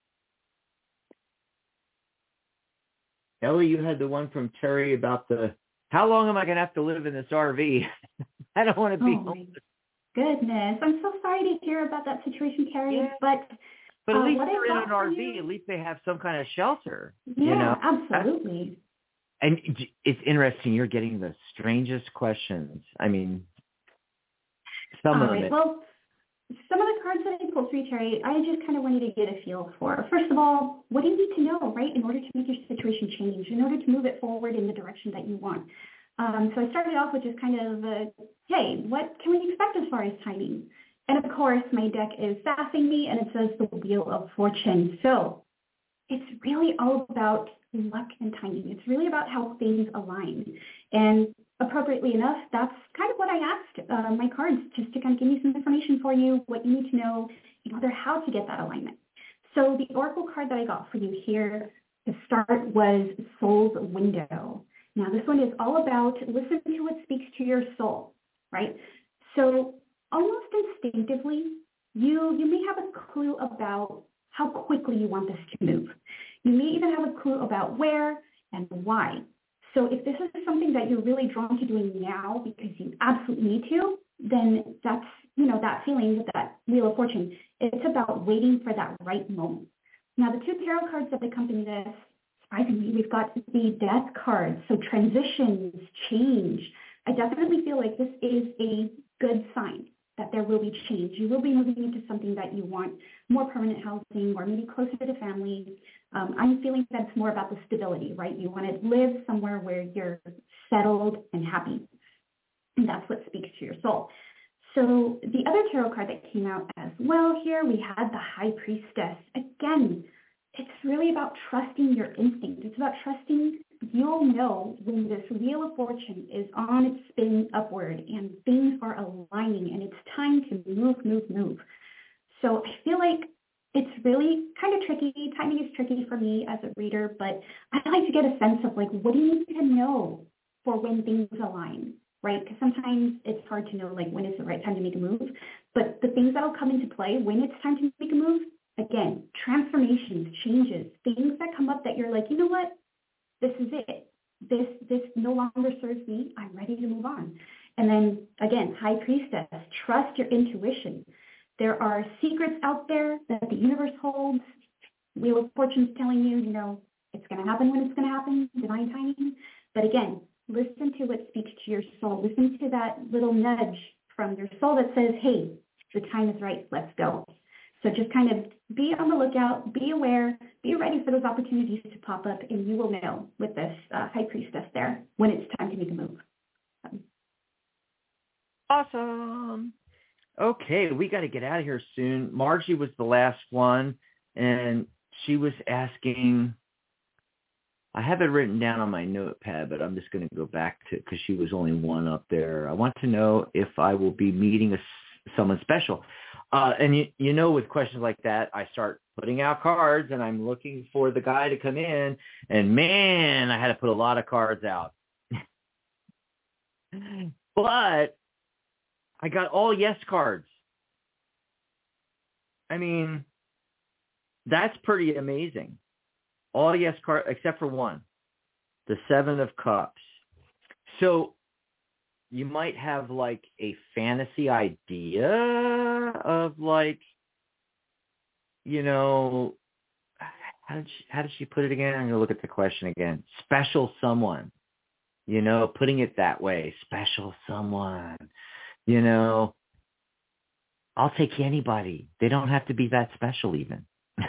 Speaker 2: Ellie, you had the one from Terry about the, how long am I going to have to live in this R V? I don't want to be
Speaker 1: oh
Speaker 2: homeless.
Speaker 1: Goodness. I'm so sorry to hear about that situation, Carrie,
Speaker 2: yeah.
Speaker 1: but
Speaker 2: But at
Speaker 1: uh,
Speaker 2: least
Speaker 1: what
Speaker 2: they're in an R V.
Speaker 1: you...
Speaker 2: At least they have some kind of shelter.
Speaker 1: Yeah,
Speaker 2: you know?
Speaker 1: absolutely.
Speaker 2: And it's interesting. You're getting the strangest questions. I mean, some
Speaker 1: All
Speaker 2: of
Speaker 1: right.
Speaker 2: it.
Speaker 1: Well, some of the cards that I pulled for you, Terry, I just kind of wanted to get a feel for. First of all, what do you need to know, right, in order to make your situation change, in order to move it forward in the direction that you want? Um, so I started off with just kind of, a, hey, what can we expect as far as timing? And of course, my deck is sassing me, and it says the Wheel of Fortune. So it's really all about luck and timing. It's really about how things align. And appropriately enough, that's kind of what I asked uh, my cards, just to kind of give me some information for you, what you need to know in order how to get that alignment. So the Oracle card that I got for you here to start was Soul's Window. Now, this one is all about listen to what speaks to your soul, right? So almost instinctively, you, you may have a clue about how quickly you want this to move. You may even have a clue about where and why. So if this is something that you're really drawn to doing now because you absolutely need to, then that's, you know, that feeling with that Wheel of Fortune. It's about waiting for that right moment. Now, the two tarot cards that accompany this, surprisingly, we've got the Death card. So transitions, change. I definitely feel like this is a good sign that there will be change. You will be moving into something that you want, more permanent housing or maybe closer to family. Um, I'm feeling that it's more about the stability, right? You want to live somewhere where you're settled and happy. And that's what speaks to your soul. So the other tarot card that came out as well here, we had the High Priestess. Again, it's really about trusting your instinct. It's about trusting you'll know when this Wheel of Fortune is on its spin upward and things are aligning and it's time to move, move, move. So I feel like it's really kind of tricky. Timing is tricky for me as a reader, but I like to get a sense of like, what do you need to know for when things align, right? Because sometimes it's hard to know like when is the right time to make a move, but the things that'll come into play when it's time to make a move, again, transformations, changes, things that come up that you're like, you know what, this is it. This this no longer serves me. I'm ready to move on. And then again, High Priestess, trust your intuition. There are secrets out there that the universe holds. Wheel of Fortune's telling you, you know, it's going to happen when it's going to happen, divine timing. But again, listen to what speaks to your soul. Listen to that little nudge from your soul that says, hey, the time is right, let's go. So just kind of be on the lookout, be aware, be ready for those opportunities to pop up, and you will know with this uh, High Priestess there when it's time to make a move. Um,
Speaker 2: Awesome. Okay, we got to get out of here soon. Margie was the last one, and she was asking, I have it written down on my notepad, but I'm just going to go back to because she was only one up there. I want to know if I will be meeting a, someone special. Uh, and you, you know, with questions like that, I start putting out cards, and I'm looking for the guy to come in. And man, I had to put a lot of cards out. But I got all yes cards. I mean, that's pretty amazing. All yes cards, except for one, the Seven of Cups. So you might have like a fantasy idea of like, you know, how did she, how did she put it again? I'm going to look at the question again. Special someone, you know, putting it that way, special someone, you know, I'll take anybody. They don't have to be that special even.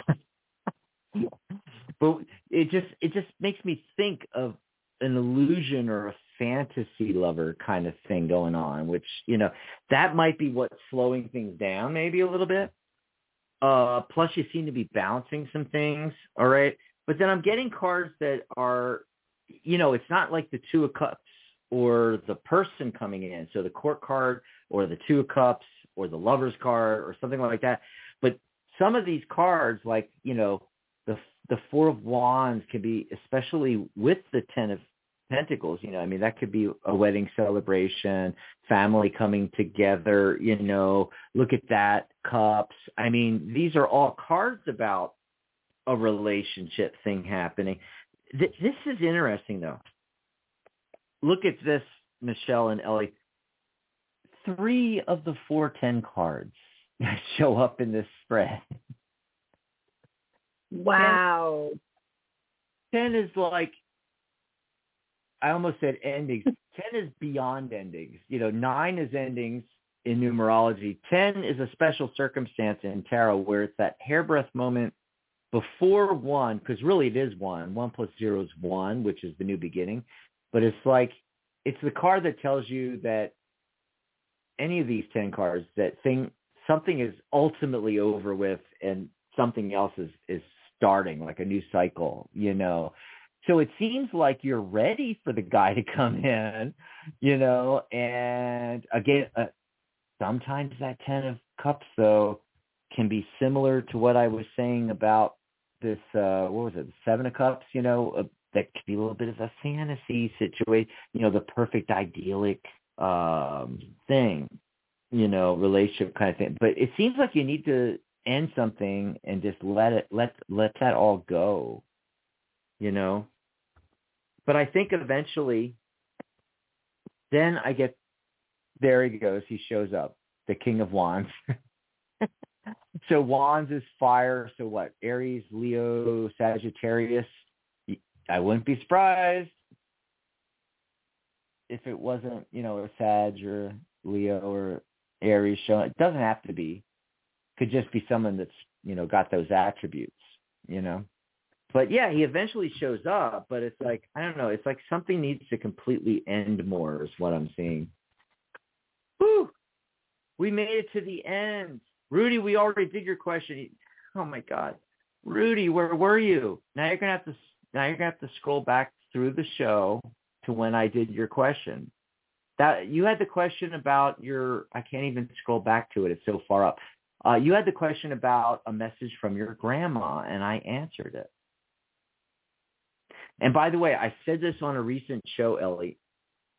Speaker 2: But it just it just makes me think of an illusion or a fantasy lover kind of thing going on, which, you know, that might be what's slowing things down maybe a little bit. Uh, plus, you seem to be balancing some things, all right? But then I'm getting cards that are, you know, it's not like the Two of Cups or the person coming in, so the Court card or the Two of Cups or the Lover's card or something like that. But some of these cards, like, you know, the the Four of Wands can be, especially with the Ten of Pentacles, you know, I mean, that could be a wedding celebration, family coming together, you know, look at that, cups. I mean, these are all cards about a relationship thing happening. Th- this is interesting, though. Look at this, Michelle and Ellie. Three of the four ten cards show up in this spread.
Speaker 3: Wow.
Speaker 2: Ten is like, I almost said endings. Ten is beyond endings. You know, nine is endings in numerology. Ten is a special circumstance in tarot where it's that hairbreadth moment before one, because really it is one. One plus zero is one, which is the new beginning. But it's like, it's the card that tells you that any of these ten cards, that thing, something is ultimately over with and something else is, is starting, like a new cycle, you know. So it seems like you're ready for the guy to come in, you know, and again, uh, sometimes that Ten of Cups, though, can be similar to what I was saying about this, uh, what was it, the Seven of Cups, you know, uh, that could be a little bit of a fantasy situation, you know, the perfect idyllic um, thing, you know, relationship kind of thing. But it seems like you need to end something and just let it, let, let that all go, you know. But I think eventually, then I get, there he goes, he shows up, the King of Wands. So Wands is fire, so what, Aries, Leo, Sagittarius, I wouldn't be surprised if it wasn't, you know, a Sag or Leo or Aries showing. It doesn't have to be. Could just be someone that's, you know, got those attributes, you know. But yeah, he eventually shows up, but it's like, I don't know, it's like something needs to completely end more is what I'm seeing. Whew. We made it to the end. Rudy, we already did your question. Oh my God. Rudy, where were you? Now you're gonna have to now you're gonna have to scroll back through the show to when I did your question. That you had the question about your I can't even scroll back to it, it's so far up. Uh, you had the question about a message from your grandma, and I answered it. And by the way, I said this on a recent show, Ellie,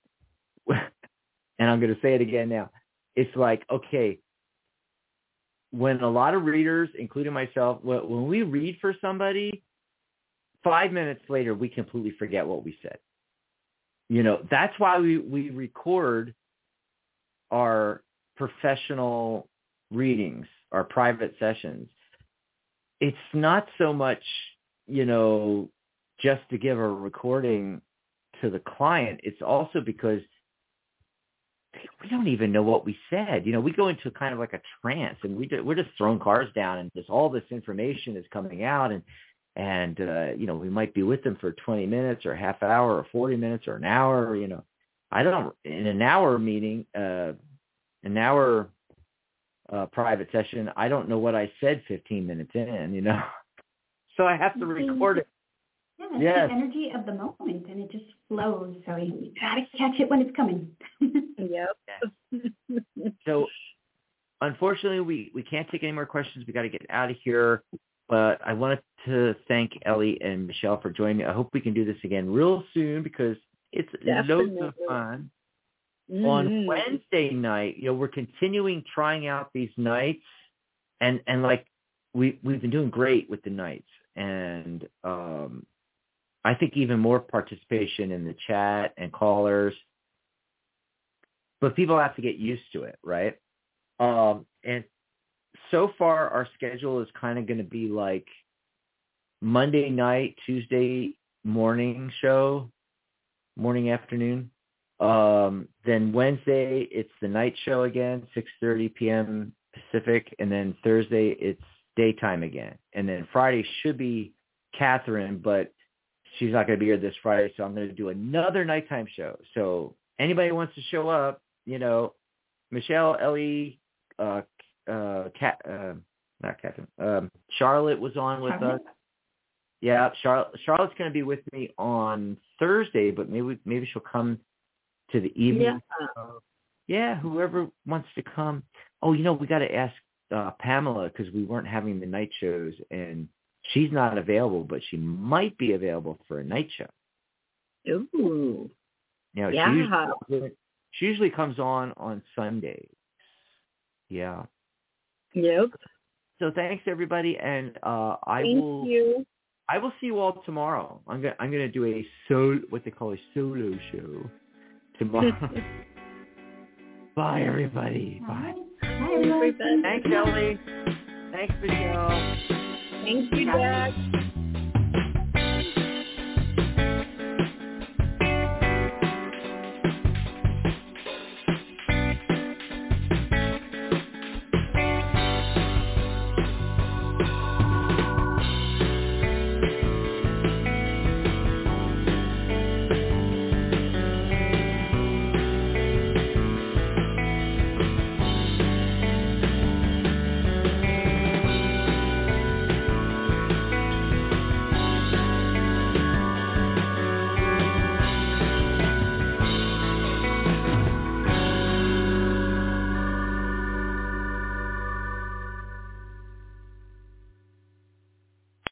Speaker 2: and I'm going to say it again now. It's like, okay, when a lot of readers, including myself, when we read for somebody, five minutes later, we completely forget what we said. You know, that's why we, we record our professional readings, our private sessions. It's not so much, you know, just to give a recording to the client. It's also because we don't even know what we said. You know, we go into kind of like a trance, and we do, we're just throwing cards down, and just all this information is coming out, and and uh, you know, we might be with them for twenty minutes or a half hour or forty minutes or an hour. You know, I don't in an hour meeting, uh, an hour uh, private session. I don't know what I said fifteen minutes in. You know, so I have to record it.
Speaker 1: Yeah, it's
Speaker 2: yes.
Speaker 1: the energy of the moment, and it just flows. So you gotta catch it when it's coming.
Speaker 3: Yep.
Speaker 2: So, unfortunately, we, we can't take any more questions. We got to get out of here. But I wanted to thank Ellie and Michelle for joining me. I hope we can do this again real soon because it's
Speaker 3: Definitely.
Speaker 2: loads of fun.
Speaker 3: Mm-hmm.
Speaker 2: On Wednesday night, you know, we're continuing trying out these nights, and and like we we've been doing great with the nights, and um. I think even more participation in the chat and callers, but people have to get used to it, right? Um, and so far, our schedule is kind of going to be like Monday night, Tuesday morning show, morning, afternoon. Um, then Wednesday, it's the night show again, six thirty p.m. Pacific. And then Thursday, it's daytime again. And then Friday should be Catherine, but she's not going to be here this Friday, so I'm going to do another nighttime show. So anybody who wants to show up, you know, Michelle, Ellie, uh, uh, Cat, uh, not Catherine, um, Charlotte was on with
Speaker 1: Charlotte?
Speaker 2: us. Yeah, Charlotte, Charlotte's going to be with me on Thursday, but maybe maybe she'll come to the evening.
Speaker 3: Yeah.
Speaker 2: Uh, yeah, whoever wants to come. Oh, you know, we got to ask uh, Pamela because we weren't having the night shows, and she's not available, but she might be available for a night show.
Speaker 3: Ooh.
Speaker 2: You know,
Speaker 3: Yeah.
Speaker 2: she, usually, she usually comes on on Sundays. Yeah.
Speaker 3: Yep.
Speaker 2: So thanks everybody, and uh, I
Speaker 3: Thank
Speaker 2: will.
Speaker 3: you.
Speaker 2: I will see you all tomorrow. I'm gonna I'm gonna do a solo, what they call a solo show tomorrow. Bye everybody. Bye.
Speaker 1: Bye, everyone.
Speaker 2: Thanks Ellie. Thanks Michelle.
Speaker 3: Thank you, Dad.